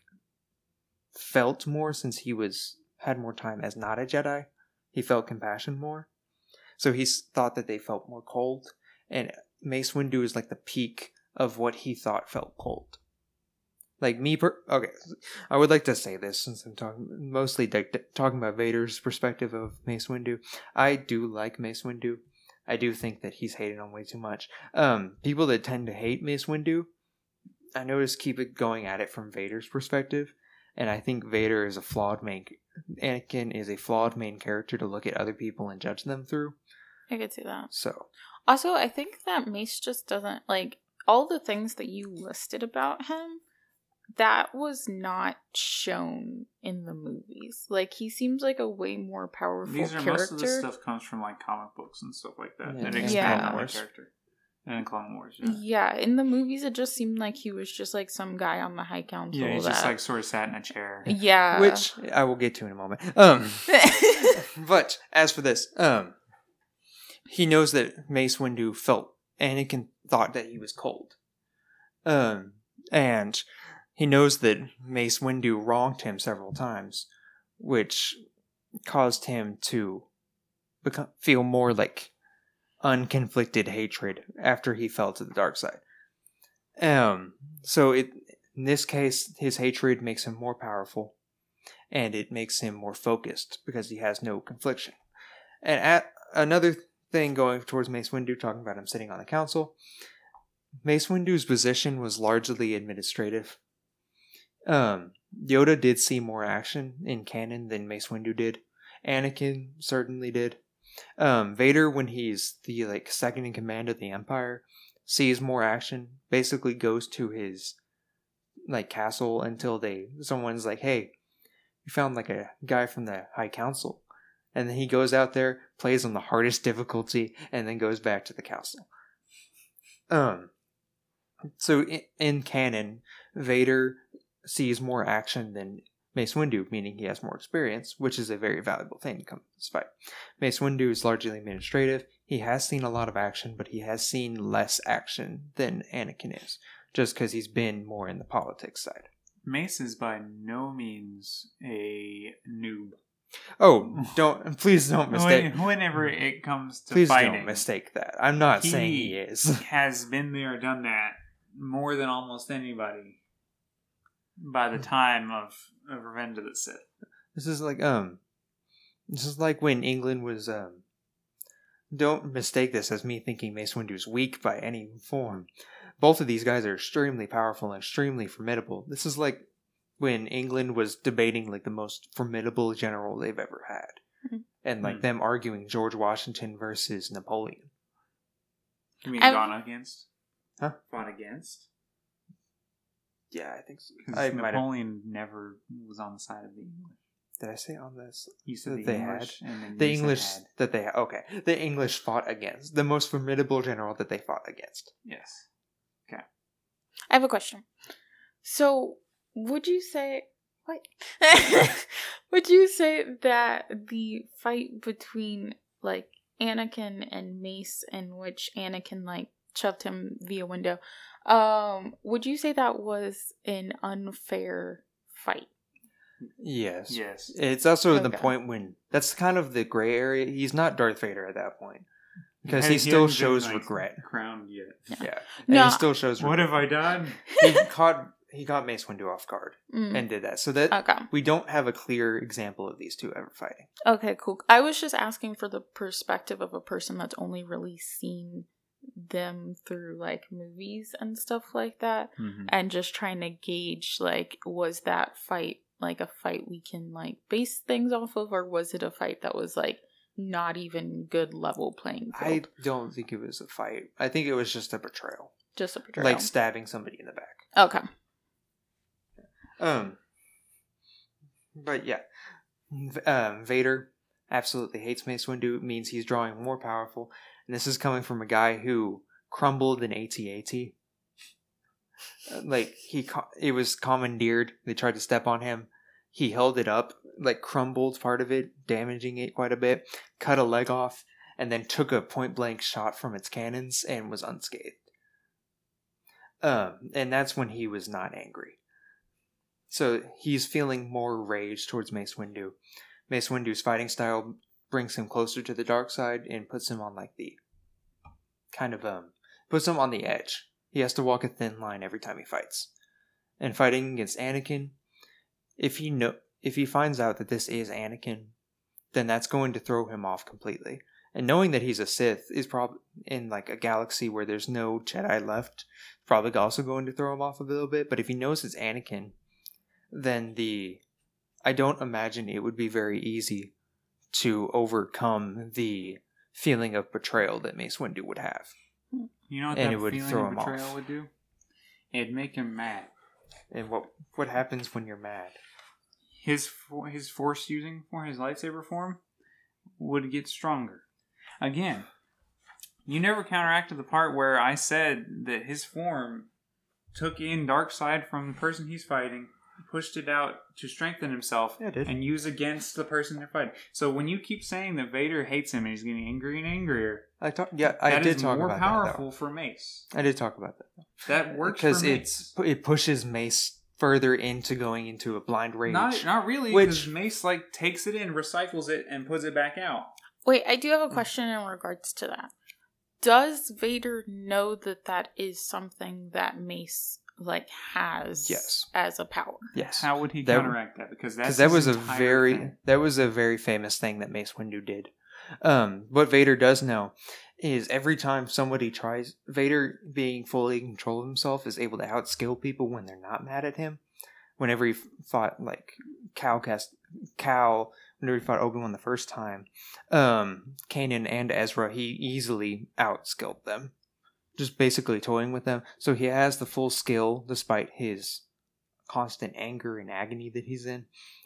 felt more since he had more time as not a Jedi. He felt compassion more, so he thought that they felt more cold. And Mace Windu is like the peak of what he thought felt cold. Like me, okay. I would like to say this since I'm mostly talking about Vader's perspective of Mace Windu. I do like Mace Windu. I do think that he's hated on way too much. People that tend to hate Mace Windu, I notice keep it going at it from Vader's perspective. And I think Vader is Anakin is a flawed main character to look at other people and judge them through. I could see that. So. Also, I think that Mace just doesn't, all the things that you listed about him, that was not shown in the movies. He seems like a way more powerful character. Most of this stuff comes from, comic books and stuff like that. Yeah. And expand on the character. And Clone Wars, yeah. In the movies, it just seemed like he was just, some guy on the High Council. Yeah, he just, sort of sat in a chair. Yeah. Which I will get to in a moment. But, as for this, he knows that Mace Windu Anakin thought that he was cold. And he knows that Mace Windu wronged him several times, which caused him to feel more unconflicted hatred after he fell to the dark side. So in this case, his hatred makes him more powerful, and it makes him more focused because he has no confliction. And another thing going towards Mace Windu, talking about him sitting on the council, Mace Windu's position was largely administrative. Yoda did see more action in canon than Mace Windu did. Anakin certainly did. Vader, when he's the second in command of the Empire, sees more action. Basically, goes to his castle until someone's like, "Hey, you found a guy from the High Council," and then he goes out there, plays on the hardest difficulty, and then goes back to the castle. So in canon, Vader sees more action than Mace Windu, meaning he has more experience, which is a very valuable thing to come to this fight. Mace Windu is largely administrative. He has seen a lot of action, but he has seen less action than Anakin is, just because he's been more in the politics side. Mace is by no means a noob. Oh, please don't mistake. Whenever it comes to please fighting, don't mistake that. I'm not saying he is. Has been there, done that more than almost anybody by the time of Revenge of the Sith. This is like when England was. Don't mistake this as me thinking Mace Windu is weak by any form. Both of these guys are extremely powerful and extremely formidable. This is like when England was debating like the most formidable general they've ever had. Mm-hmm. And like them arguing George Washington versus Napoleon. You mean gone against? Huh? Fought against? Yeah, I think so. Napoleon never was on the side of the English. Did I say on this? You said that the English, the English that they had. Okay, the English fought against the most formidable general that they fought against. Yes. Okay. I have a question. So, would you say what? Would you say that the fight between like Anakin and Mace, in which Anakin like shoved him via window, would you say that was an unfair fight? Yes. It's also the point when that's kind of the gray area. He's not Darth Vader at that point because he still shows regret. Crowned yet? Yeah. And he still shows. What have I done? He got Mace Windu off guard and did that. So that we don't have a clear example of these two ever fighting. Okay, cool. I was just asking for the perspective of a person that's only really seen them through like movies and stuff like that, and just trying to gauge like, was that fight like a fight we can like base things off of, or was it a fight that was like not even good level playing field? I don't think it was a fight. I think it was just a betrayal. Just a betrayal. Like stabbing somebody in the back. Okay. But yeah. Vader absolutely hates Mace Windu. It means he's drawing more powerful. And this is coming from a guy who crumbled in AT-AT. Like, it was commandeered. They tried to step on him. He held it up, like crumbled part of it, damaging it quite a bit, cut a leg off, and then took a point-blank shot from its cannons and was unscathed. And that's when he was not angry. So he's feeling more rage towards Mace Windu. Mace Windu's fighting style brings him closer to the dark side and puts him on like the puts him on the edge. He has to walk a thin line every time he fights. And fighting against Anakin, if he finds out that this is Anakin, then that's going to throw him off completely. And knowing that he's a Sith is probably in like a galaxy where there's no Jedi left, probably also going to throw him off a little bit. But if he knows it's Anakin, then I don't imagine it would be very easy to overcome the feeling of betrayal that Mace Windu would have. You know what that feeling of betrayal would do? It'd make him mad. And what happens when you're mad? His force using for his lightsaber form would get stronger. Again, you never counteracted the part where I said that his form took in dark side from the person he's fighting, pushed it out to strengthen himself, and use against the person they're fighting. So when you keep saying that Vader hates him and he's getting angrier and angrier, I did talk about that. That is more powerful for Mace. I did talk about that. That works for Mace. Because it pushes Mace further into going into a blind rage. Not really, because Mace like takes it in, recycles it, and puts it back out. Wait, I do have a question in regards to that. Does Vader know that is something that Mace like has as a power? Yes. How would he counteract that? Because that was a very famous thing that Mace Windu did. What Vader does know is every time somebody tries, Vader being fully in control of himself is able to outskill people when they're not mad at him. Whenever he fought like whenever he fought Obi-Wan the first time, Kanan and Ezra, he easily outskilled them. Just basically toying with them. So he has the full skill despite his constant anger and agony that he's in.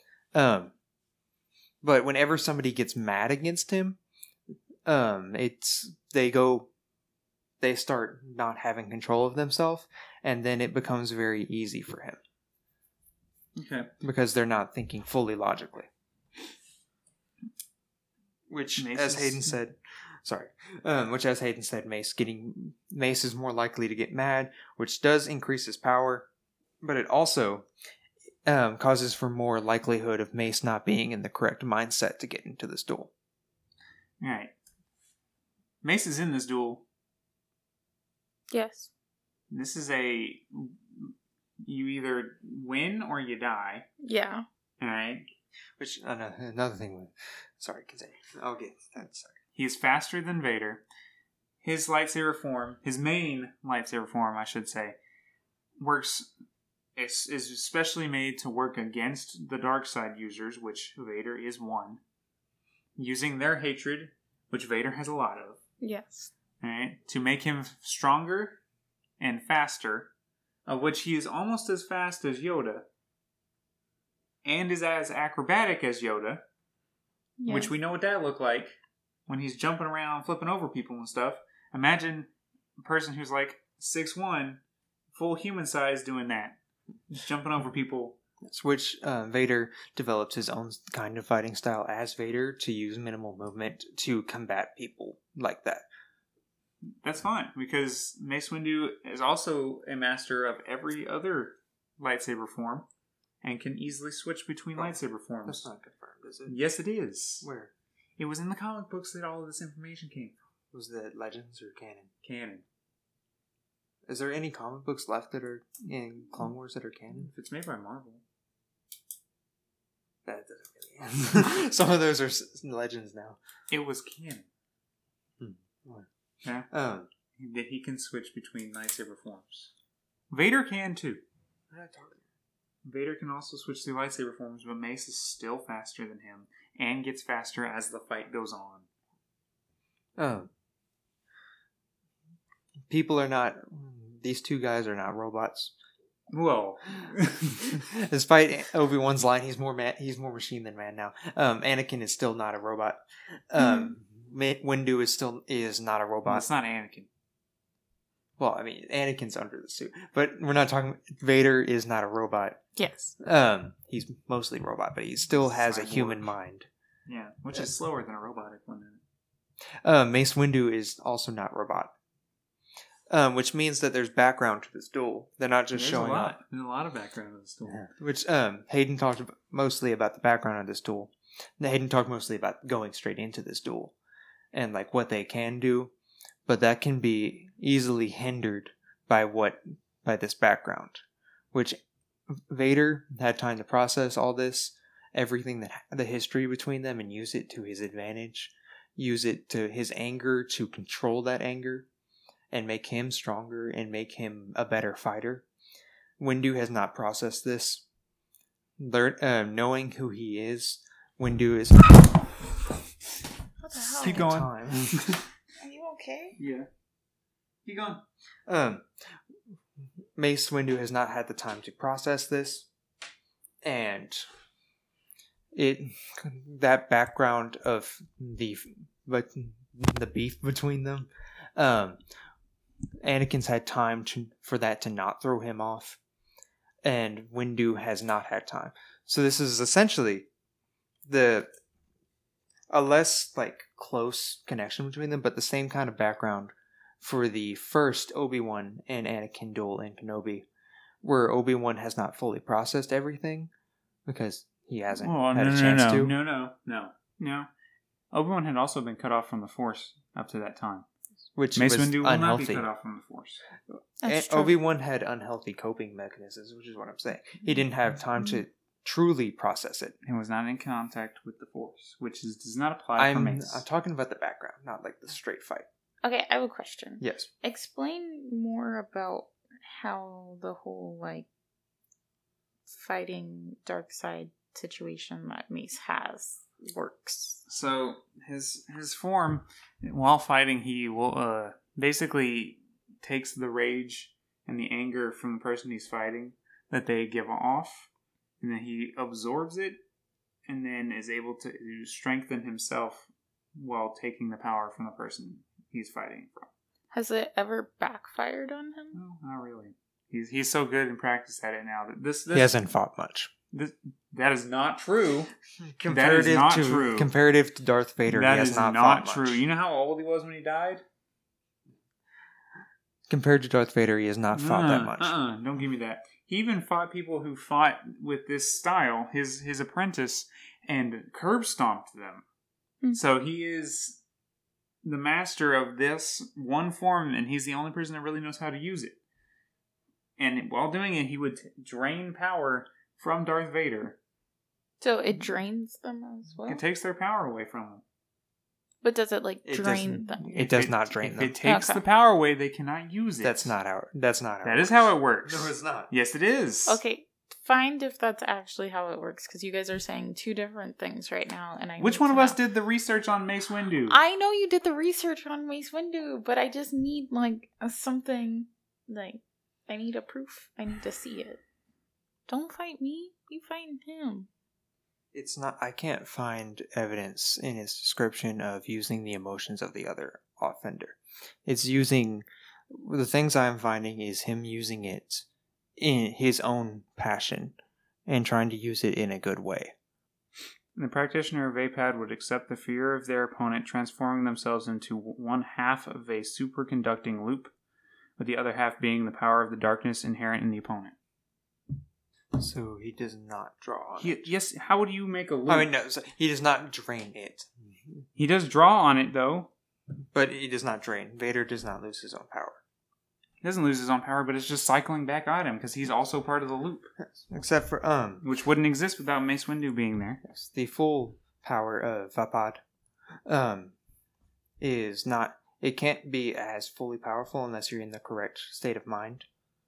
But whenever somebody gets mad against him, they start not having control of themselves, and then it becomes very easy for him. Okay. Because they're not thinking fully logically. Which, as Hayden said, Mace is more likely to get mad, which does increase his power, but it also causes for more likelihood of Mace not being in the correct mindset to get into this duel. All right. Mace is in this duel. Yes. This is you either win or you die. Yeah. All right. Which, another thing, sorry, continue. I'll get that, sorry. He's faster than Vader. His lightsaber form, his main lightsaber form, I should say, is especially made to work against the dark side users, which Vader is one, using their hatred, which Vader has a lot of. Yes. All right, to make him stronger and faster, of which he is almost as fast as Yoda, and is as acrobatic as Yoda, Yes. which we know what that looked like when he's jumping around, flipping over people and stuff. Imagine a person who's like 6'1", full human size, doing that. Just jumping over people. Which Vader developed his own kind of fighting style as Vader to use minimal movement to combat people like that. That's fine, because Mace Windu is also a master of every other lightsaber form and can easily switch between lightsaber forms. That's not confirmed, is it? Yes, it is. Where? It was in the comic books that all of this information came from. Was that Legends or canon? Canon. Is there any comic books left that are in Clone Wars that are canon? If it's made by Marvel. That doesn't really. Some of those are Legends now. It was canon. Yeah. That he can switch between lightsaber forms. Vader can too. Vader can also switch through lightsaber forms, but Mace is still faster than him and gets faster as the fight goes on. People are not. These two guys are not robots. Whoa! Despite Obi-Wan's line, he's more machine than man now. Anakin is still not a robot. Windu is not a robot. Well, it's not Anakin. Well, I mean, Anakin's under the suit, but we're not talking. Vader is not a robot. Yes. He's mostly robot, but he still has a human mind. Yeah, which is slower than a robotic one. Mace Windu is also not robot. Which means that there's background to this duel. They're not just showing up. There's a lot of background to this duel. Yeah. Which Hayden talked mostly about the background of this duel. Hayden talked mostly about going straight into this duel and like what they can do, but that can be easily hindered by this background. Which Vader had time to process all this, everything that the history between them, and use it to his advantage. Use it to his anger to control that anger. And make him stronger and make him a better fighter. Windu has not processed this. Knowing who he is, Windu is. What the hell? Keep going. Are you okay? Yeah. Keep going. Mace Windu has not had the time to process this, and that background of the beef between them. Anakin's had time for that to not throw him off, and Windu has not had time. So this is essentially a less like close connection between them, but the same kind of background for the first Obi-Wan and Anakin duel in Kenobi, where Obi-Wan has not fully processed everything because he hasn't had a chance to. No. Obi-Wan had also been cut off from the Force up to that time. Which Mace was Windu will unhealthy. not be cut off from the Force. Obi-Wan had unhealthy coping mechanisms, which is what I'm saying. He didn't have time to truly process it. He was not in contact with the Force, which does not apply for Mace. I'm talking about the background, not like the straight fight. Okay, I have a question. Yes. Explain more about how the whole, like, fighting dark side situation that Mace has works. So his form, while fighting, he will basically takes the rage and the anger from the person he's fighting that they give off, and then he absorbs it, and then is able to strengthen himself while taking the power from the person he's fighting from. Has it ever backfired on him? No, not really. He's so good and practiced at it now that this he hasn't fought much. That is not true. Comparative that is not true. Comparative to Darth Vader, that he has is not not fought true. much. You know how old he was when he died? Compared to Darth Vader, he has not fought that much. Don't give me that. He even fought people who fought with this style, his apprentice, and curb stomped them. So he is the master of this one form, and he's the only person that really knows how to use it. And while doing it, he would drain power from Darth Vader. So it drains them as well? It takes their power away from them. But does it drain them? It does not drain them. If it takes the power away, they cannot use it. That's not how. That is how it works. No, it's not. Yes, it is. Okay, find if that's actually how it works, because you guys are saying two different things right now, and Which one of us did the research on Mace Windu? I know you did the research on Mace Windu, but I just need something I need a proof. I need to see it. Don't fight me. You fight him. It's not. I can't find evidence in his description of using the emotions of the other offender. It's using the things I'm finding is him using it in his own passion and trying to use it in a good way. The practitioner of Vaapad would accept the fear of their opponent, transforming themselves into one half of a superconducting loop, with the other half being the power of the darkness inherent in the opponent. So he does not draw on it. Yes, how would you make a loop? I mean, no, so he does not drain it. He does draw on it, though. But he does not drain. Vader does not lose his own power. He doesn't lose his own power, but it's just cycling back at him, because he's also part of the loop. Yes. Except for, which wouldn't exist without Mace Windu being there. Yes, the full power of Vaapad, is not... It can't be as fully powerful unless you're in the correct state of mind.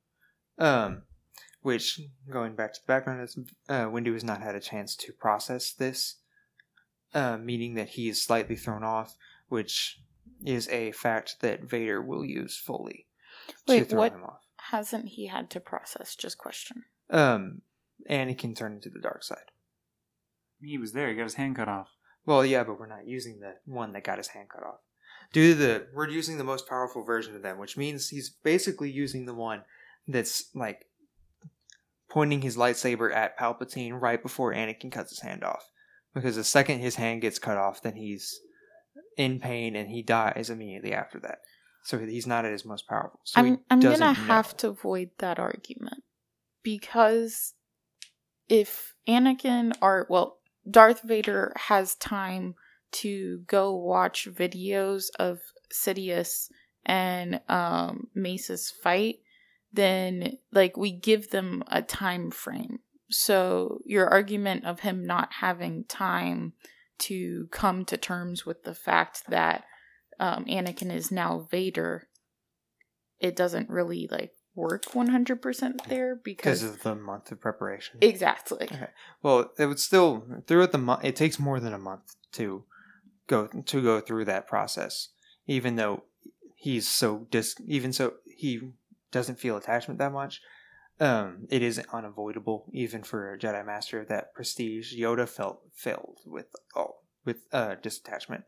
Which, going back to the background, is Windu has not had a chance to process this, meaning that he is slightly thrown off, which is a fact that Vader will use fully to throw him off. Hasn't he had to process? Just question. Anakin turned into the dark side. He was there. He got his hand cut off. Well, yeah, but we're not using the one that got his hand cut off. We're using the most powerful version of them, which means he's basically using the one that's pointing his lightsaber at Palpatine right before Anakin cuts his hand off. Because the second his hand gets cut off, then he's in pain and he dies immediately after that. So he's not at his most powerful. So I'm gonna have to void that argument. Because if Darth Vader has time to go watch videos of Sidious and Mace's fight, then we give them a time frame. So your argument of him not having time to come to terms with the fact that Anakin is now Vader, it doesn't really work 100% there because of the month of preparation. Exactly. Okay. Well, it would still throughout the month. It takes more than a month to go through that process, even though he doesn't feel attachment that much. It is unavoidable, even for a Jedi Master of that prestige. Yoda felt filled with disattachment.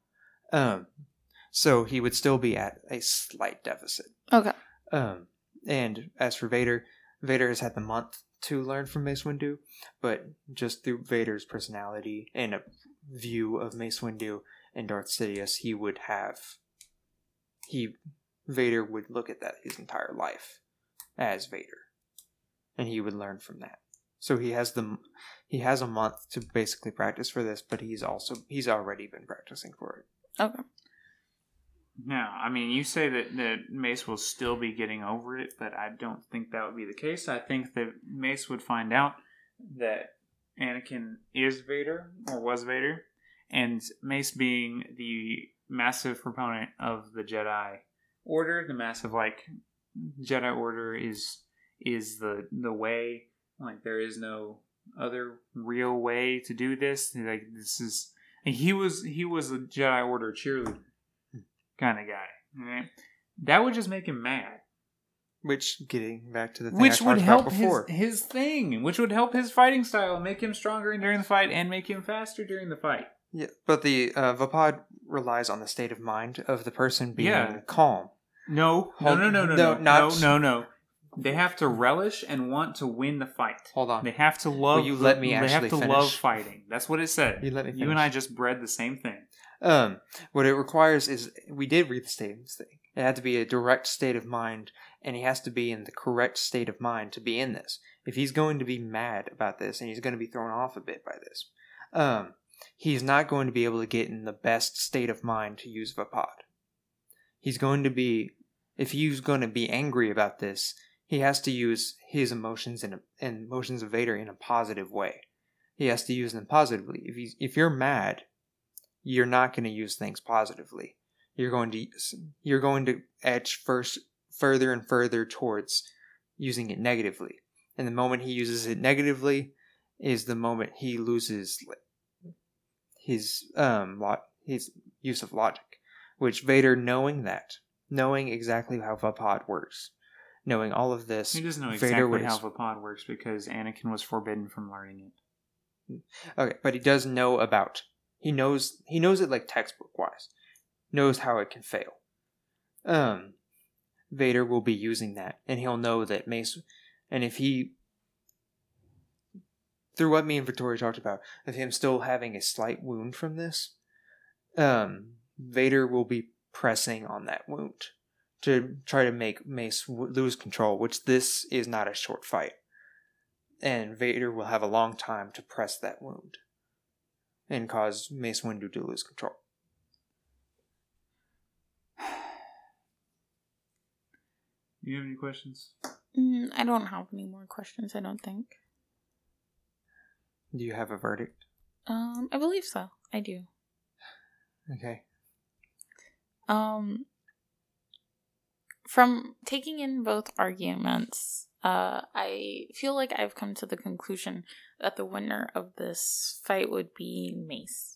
So he would still be at a slight deficit. Okay. And as for Vader has had the month to learn from Mace Windu, but just through Vader's personality and a view of Mace Windu and Darth Sidious, Vader would look at that his entire life as Vader, and he would learn from that. So he has a month to basically practice for this, but he's already been practicing for it. Okay. Now, I mean, you say that Mace will still be getting over it, but I don't think that would be the case. I think that Mace would find out that Anakin is Vader, or was Vader, and Mace being the massive proponent of the Jedi Order, the massive, Jedi Order is the way. There is no other real way to do this. He was a Jedi Order cheerleader kind of guy, right? That would just make him mad. Which, getting back to the thing which I would talked help about before, his thing, which would help his fighting style, make him stronger during the fight, and make him faster during the fight. Yeah, but the Vaapad relies on the state of mind of the person being calm. No. They have to relish and want to win the fight. Hold on. They have to love. Will you let me actually finish? Love fighting. That's what it said. You let me finish. You and I just bred the same thing. What it requires is, we did read the statements thing. It had to be a direct state of mind and he has to be in the correct state of mind to be in this. If he's going to be mad about this and he's going to be thrown off a bit by this, he's not going to be able to get in the best state of mind to use Vaapad. He's going to be, if he's going to be angry about this, he has to use his emotions and emotions of Vader in a positive way. He has to use them positively. If you're mad, you're not going to use things positively. You're going to edge further and further towards using it negatively. And the moment he uses it negatively is the moment he loses his use of logic. Which Vader, knowing exactly how Vaapad works, knowing all of this, he doesn't know exactly how Vaapad works because Anakin was forbidden from learning it. Okay, but he does know about. He knows it like textbook wise. Knows how it can fail. Vader will be using that, and he'll know that Mace, and if he, through what me and Victoria talked about, of him still having a slight wound from this, Vader will be pressing on that wound to try to make Mace lose control, which this is not a short fight. And Vader will have a long time to press that wound and cause Mace Windu to lose control. Do you have any questions? I don't have any more questions, I don't think. Do you have a verdict? I believe so. I do. Okay. From taking in both arguments, I feel like I've come to the conclusion that the winner of this fight would be Mace.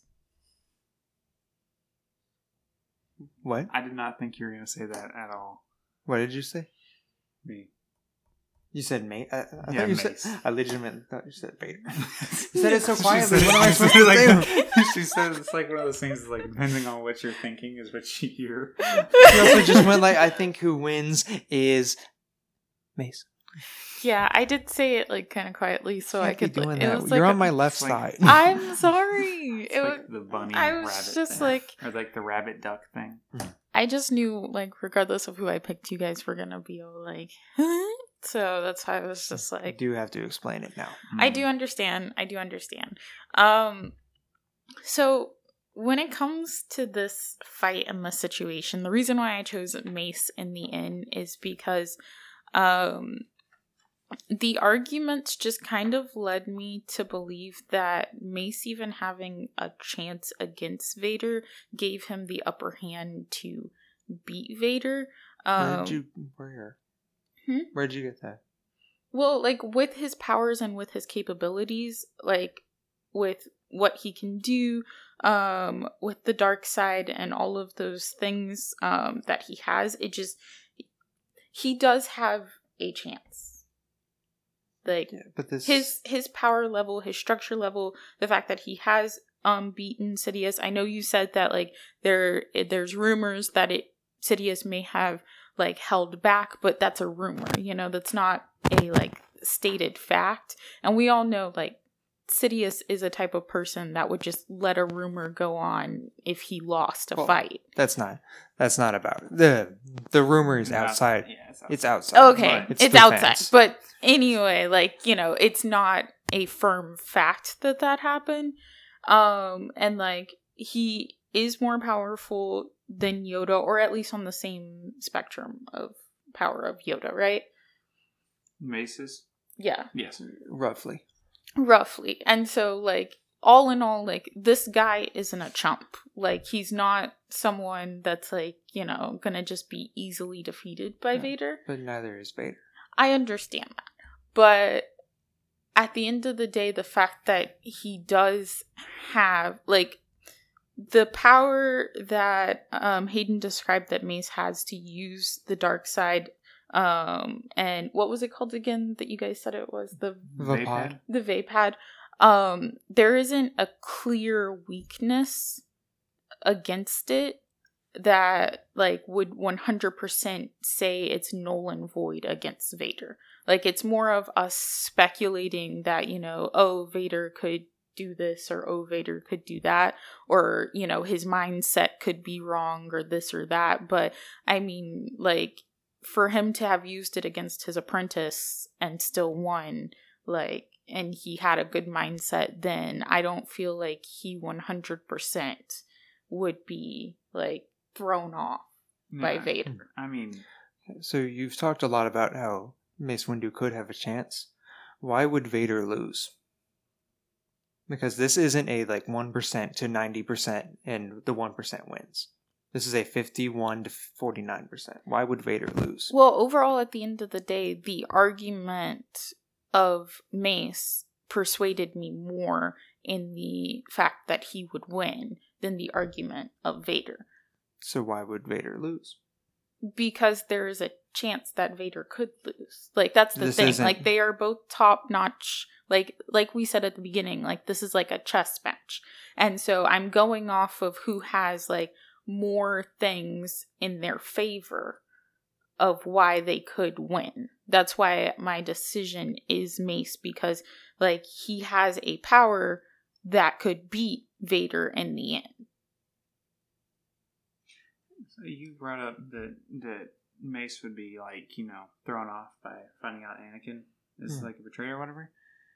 What? I did not think you were going to say that at all. What did you say? Me. You said Mace? I thought you Mace. said... I legitimately thought you said Vader. You said it so quietly. What am I supposed to say? She says it's like one of those things, like, depending on what you're thinking is what you hear. She also just went like, I think who wins is Mace. Yeah, I did say it like kind of quietly, so I could. Doing it that. was You're like on my left side. I'm sorry. It's like the bunny I was rabbit just thing. like, or like the rabbit duck thing. I just knew, like, regardless of who I picked, you guys were gonna be all like, huh? So that's why I was just like, I do have to explain it now. I do understand. So when it comes to this fight and this situation, the reason why I chose Mace in the end is because the arguments just kind of led me to believe that Mace even having a chance against Vader gave him the upper hand to beat Vader. Where'd you get that? Well, like, with his powers and with his capabilities, like, with what he can do, with the dark side and all of those things that he has, he does have a chance. Like, yeah, but his power level, his structure level, the fact that he has beaten Sidious. I know you said that, like, there's rumors that Sidious may have, like, held back, but that's a rumor, that's not a, like, stated fact. And we all know, like, Sidious is a type of person that would just let a rumor go on if he lost a fight. That's not about it. The rumor is outside. Yeah, it's outside. Okay, it's outside. But anyway, like, it's not a firm fact that happened. And, like, he is more powerful than Yoda, or at least on the same spectrum of power of Yoda, right? Maces? Yeah. Yes. Roughly. And so, like, all in all, like, this guy isn't a chump. Like, he's not someone that's, like, gonna just be easily defeated by Vader. But neither is Vader. I understand that. But at the end of the day, the fact that he does have, like, the power that Hayden described that Mace has to use the dark side, and what was it called again that you guys said it was? The Vaapad. The Vaapad. There isn't a clear weakness against it that, like, would 100% say it's null and void against Vader. Like, it's more of us speculating that, Vader could do this, or Vader could do that, or, his mindset could be wrong, or this or that. But I mean, like, for him to have used it against his apprentice and still won, like, and he had a good mindset, then I don't feel like he 100% would be, like, thrown off by Vader. I mean... So you've talked a lot about how Mace Windu could have a chance. Why would Vader lose? Because this isn't a, like, 1% to 90% and the 1% wins. This is a 51 to 49%. Why would Vader lose? Well, overall, at the end of the day, the argument of Mace persuaded me more in the fact that he would win than the argument of Vader. So why would Vader lose? Because there is a chance that Vader could lose. Like, that's the thing. Like, they are both top-notch. Like we said at the beginning, like, this is like a chess match. And so I'm going off of who has, like, more things in their favor of why they could win. That's why my decision is Mace, because, like, he has a power that could beat Vader in the end. So you brought up that Mace would be, like, you know, thrown off by finding out Anakin is like a betrayer or whatever.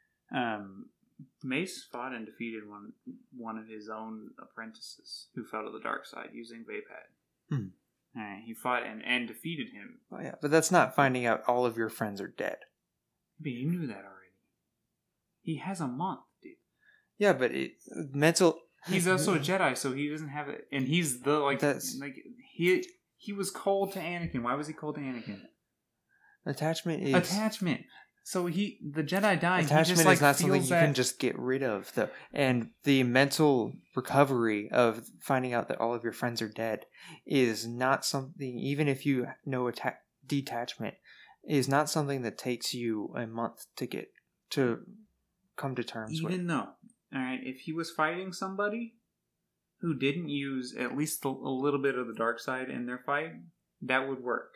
Mace fought and defeated one of his own apprentices who fell to the dark side using Vapad. He fought and defeated him. Oh, yeah, but that's not finding out all of your friends are dead. But you knew that already. He has a month, dude. Yeah, but mental... He's also a Jedi, so he doesn't have it. And he's the, like he was cold to Anakin. Why was he cold to Anakin? Attachment. So the Jedi dying. Attachment is not something you can just get rid of, though. And the mental recovery of finding out that all of your friends are dead is not something, even if you know detachment, is not something that takes you a month to come to terms with. Even though, all right, if he was fighting somebody who didn't use at least a little bit of the dark side in their fight, that would work.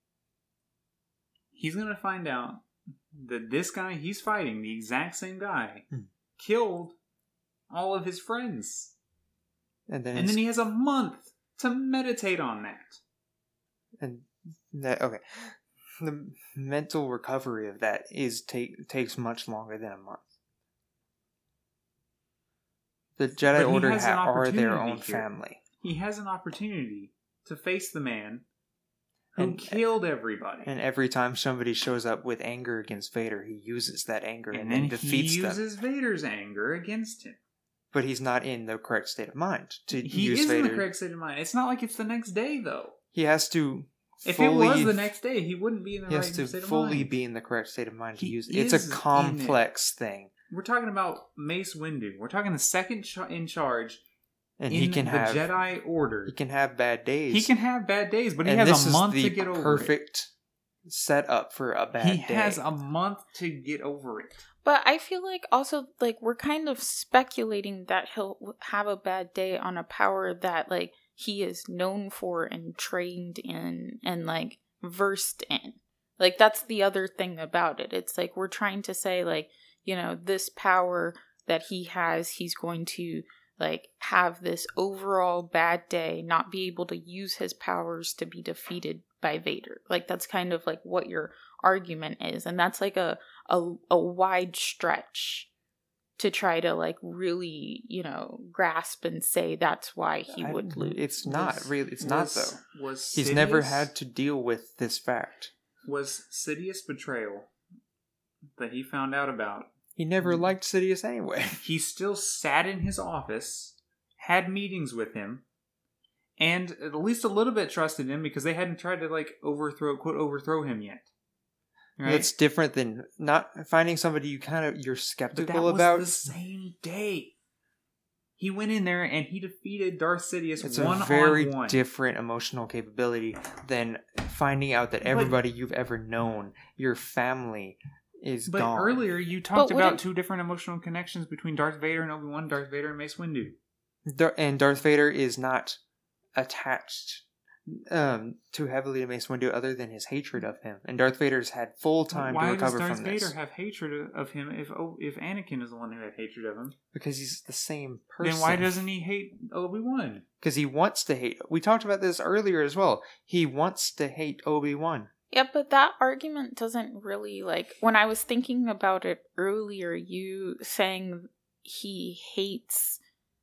He's going to find out that this guy he's fighting, the exact same guy, killed all of his friends. And then he has a month to meditate on that. Okay. The mental recovery of that takes much longer than a month. The Jedi Order are their own family. He has an opportunity to face the man who killed everybody. And every time somebody shows up with anger against Vader, he uses that anger and then defeats them. He uses Vader's anger against him. But he's not in the correct state of mind to use Vader. He is in the correct state of mind. It's not like it's the next day, though. He has to... If it was the next day, he wouldn't be in the right state of mind. He has to fully be in the correct state of mind to use it. It's a complex thing. We're talking about Mace Windu. We're talking the second in charge and he can have the Jedi Order. He can have bad days. He can have bad days, but he has a month to get over it. Perfect setup for a bad day. He has a month to get over it. But I feel like also, like, we're kind of speculating that he'll have a bad day on a power that, like, he is known for and trained in and, like, versed in. Like, that's the other thing about it. It's like we're trying to say, like, you know, this power that he has, he's going to, like, have this overall bad day, not be able to use his powers to be defeated by Vader. Like, that's kind of, like, what your argument is. And that's, like, a wide stretch to try to, like, really, you know, grasp and say that's why he would lose. It's not, really. It's not, though. He's never had to deal with this fact. Was Sidious' betrayal that he found out about? He never liked Sidious anyway. He still sat in his office, had meetings with him, and at least a little bit trusted him because they hadn't tried to, like, overthrow him yet. Right? It's different than not finding somebody you're skeptical about. But that was the same day. He went in there and he defeated Darth Sidious one-on-one. It's a very different emotional capability than finding out that everybody you've ever known, your family, is gone. But earlier you talked about two different emotional connections between Darth Vader and Obi-Wan, Darth Vader and Mace Windu. And Darth Vader is not attached too heavily to Mace Windu other than his hatred of him. And Darth Vader's had full time to recover from this. Why does Darth Vader have hatred of him if Anakin is the one who had hatred of him? Because he's the same person. Then why doesn't he hate Obi-Wan? Because he wants to hate. We talked about this earlier as well. He wants to hate Obi-Wan. Yeah, but that argument doesn't really, like, when I was thinking about it earlier, you saying he hates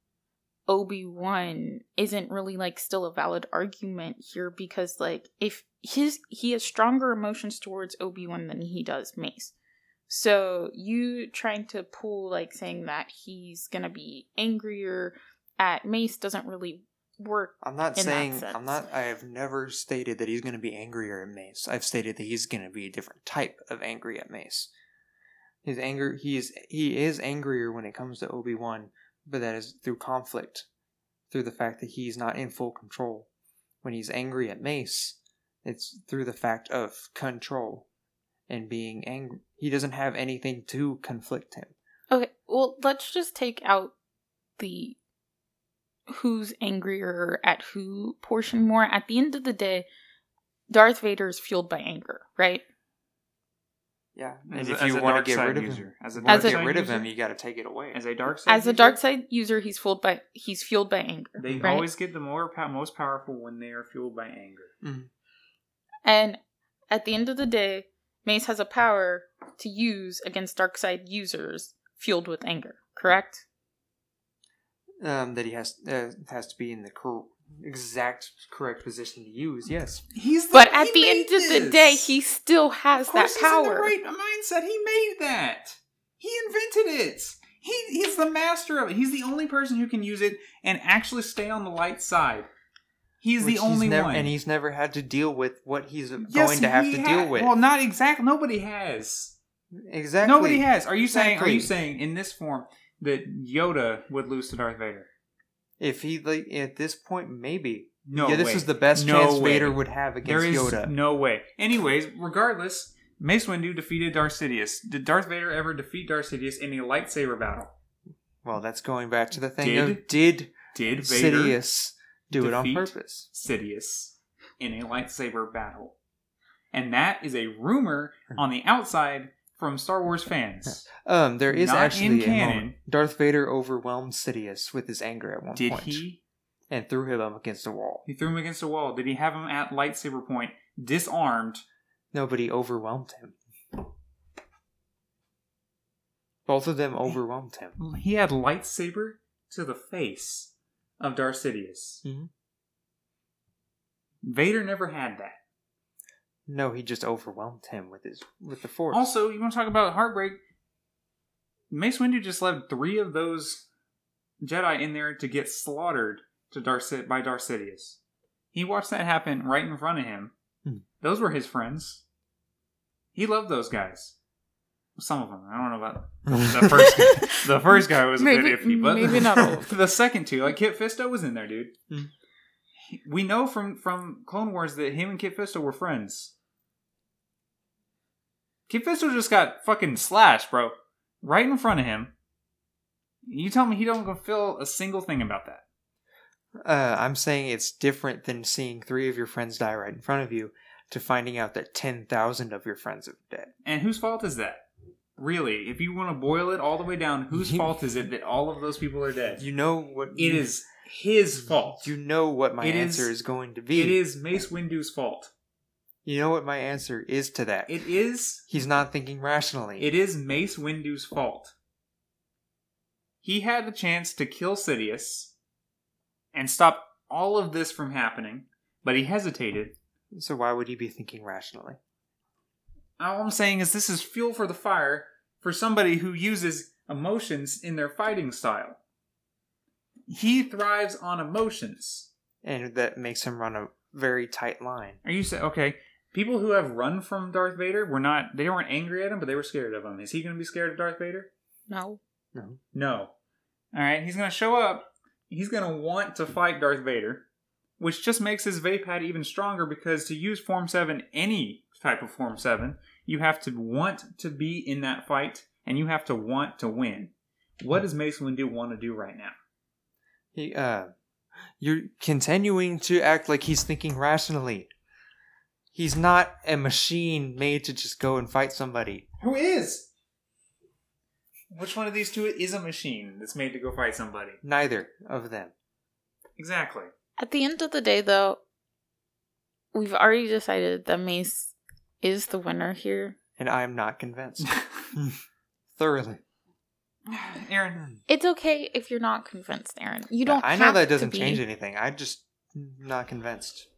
Obi-Wan isn't really, like, still a valid argument here, because, like, if he has stronger emotions towards Obi-Wan than he does Mace. So you trying to pull, like, saying that he's gonna be angrier at Mace doesn't really work. I'm not saying I have never stated that he's going to be angrier at Mace. I've stated that he's going to be a different type of angry at Mace. His anger, he is angrier when it comes to Obi-Wan, but that is through conflict, through the fact that he's not in full control. When he's angry at Mace, it's through the fact of control and being angry. He doesn't have anything to conflict him. Okay, well, let's just take out the who's angrier at who portion more. At the end of the day, Darth Vader is fueled by anger, right? Yeah, and if you want to get rid of him, you got to take it away. As a dark side user, he's fueled by anger. They always get the most powerful when they are fueled by anger. Mm-hmm. And at the end of the day, Mace has a power to use against dark side users fueled with anger, correct? That he has to be in the exact correct position to use. Yes, but at the end of the day, he still has that power. He's in the right mindset. He made that. He invented it. He's the master of it. He's the only person who can use it and actually stay on the light side. He's the only one, and he's never had to deal with what he's going to have to deal with. Well, not exactly. Nobody has. Exactly. Nobody has. Are you saying in this form that Yoda would lose to Darth Vader? If he, like, at this point, maybe. No, this is the best chance Vader would have against Yoda. No way. Anyways, regardless, Mace Windu defeated Darth Sidious. Did Darth Vader ever defeat Darth Sidious in a lightsaber battle? Well, that's going back to the thing of did Vader Sidious do it on purpose? Sidious in a lightsaber battle. And that is a rumor on the outside from Star Wars fans. There is actually a moment. Darth Vader overwhelmed Sidious with his anger at one point. Did he? And threw him up against a wall. He threw him against a wall. Did he have him at lightsaber point, disarmed? Nobody overwhelmed him. Both of them overwhelmed him. He had lightsaber to the face of Darth Sidious. Mm-hmm. Vader never had that. No, he just overwhelmed him with the Force. Also, you want to talk about heartbreak? Mace Windu just left 3 of those Jedi in there to get slaughtered by Darth Sidious. He watched that happen right in front of him. Those were his friends. He loved those guys. Some of them. I don't know about the first guy. The first guy was a bit iffy, but maybe not all. The second 2, like Kit Fisto was in there, dude. We know from Clone Wars that him and Kit Fisto were friends. Kit Fisto just got fucking slashed, bro. Right in front of him. You tell me he don't feel a single thing about that. I'm saying it's different than seeing 3 of your friends die right in front of you to finding out that 10,000 of your friends are dead. And whose fault is that? Really, if you want to boil it all the way down, whose fault is it that all of those people are dead? You know what? It is his fault. You know what my answer is going to be. It is Mace Windu's fault. You know what my answer is to that. It is... He's not thinking rationally. It is Mace Windu's fault. He had the chance to kill Sidious and stop all of this from happening, but he hesitated. So why would he be thinking rationally? All I'm saying is this is fuel for the fire for somebody who uses emotions in their fighting style. He thrives on emotions. And that makes him run a very tight line. Are you saying, okay, people who have run from Darth Vader they weren't angry at him, but they were scared of him. Is he going to be scared of Darth Vader? No. Alright, he's going to show up. He's going to want to fight Darth Vader, which just makes his Vape-Pad even stronger, because to use Form 7, any type of Form 7, you have to want to be in that fight, and you have to want to win. What does Mace Windu want to do right now? You're continuing to act like he's thinking rationally. He's not a machine made to just go and fight somebody. Who is? Which one of these 2 is a machine that's made to go fight somebody? Neither of them. Exactly. At the end of the day, though, we've already decided that Mace is the winner here. And I am not convinced. Thoroughly. Aaron. It's okay if you're not convinced, Aaron. You don't I know have that doesn't to be. change anything. I'm just not convinced.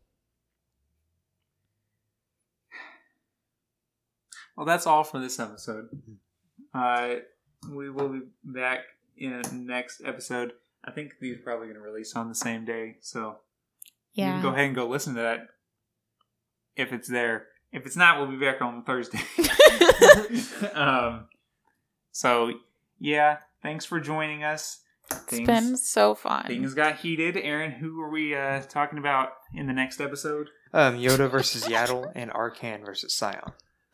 Well, that's all for this episode. We will be back in the next episode. I think these are probably going to release on the same day, so you can go ahead and go listen to that if it's there. If it's not, we'll be back on Thursday. So, yeah, thanks for joining us. It's been so fun. Things got heated. Aaron, who are we talking about in the next episode? Yoda versus Yaddle and Arcan versus Scion.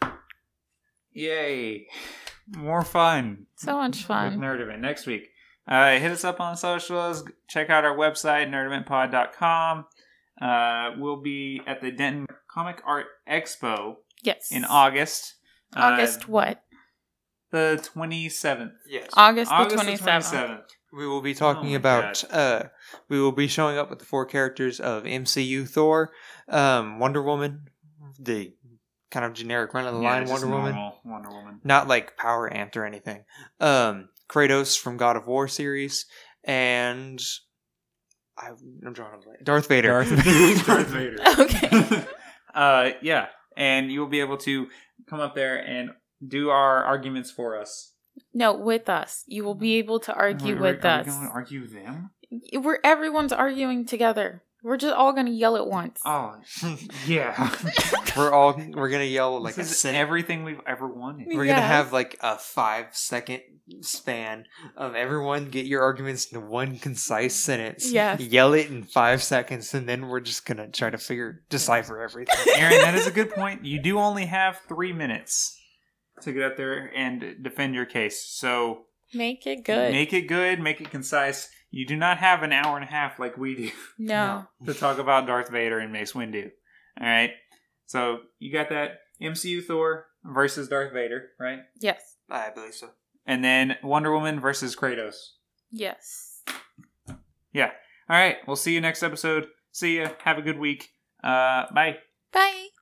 Yay. More fun. So much fun. With Nerdevent next week. Hit us up on the socials. Check out our website, nerdeventpod.com. We'll be at the Denton Comic Art Expo. Yes. In August. August what? The 27th. Yes. August the 27th. We will be talking about, we will be showing up with the 4 characters of MCU Thor, Wonder Woman, the kind of generic run-of-the-line Wonder Woman. Not like power amped or anything. Kratos from God of War series, and I'm drawing a blank. Darth Vader. Darth Vader. Okay. Yeah, and you'll be able to come up there and do our arguments for us. No, with us. You will be able to argue with us. Are we going to argue them? Everyone's arguing together. We're just all going to yell at once. Oh, yeah. We're gonna yell like this is everything we've ever wanted. We're gonna have like a 5-second span of everyone get your arguments into one concise sentence. Yes. Yell it in 5 seconds, and then we're just gonna try to decipher everything. Aaron, that is a good point. You do only have 3 minutes to get up there and defend your case. So make it good. Make it good. Make it concise. You do not have an hour and a half like we do. No. To talk about Darth Vader and Mace Windu. All right. So you got that MCU Thor versus Darth Vader, right? Yes. I believe so. And then Wonder Woman versus Kratos. Yes. Yeah. All right. We'll see you next episode. See ya. Have a good week. Bye. Bye.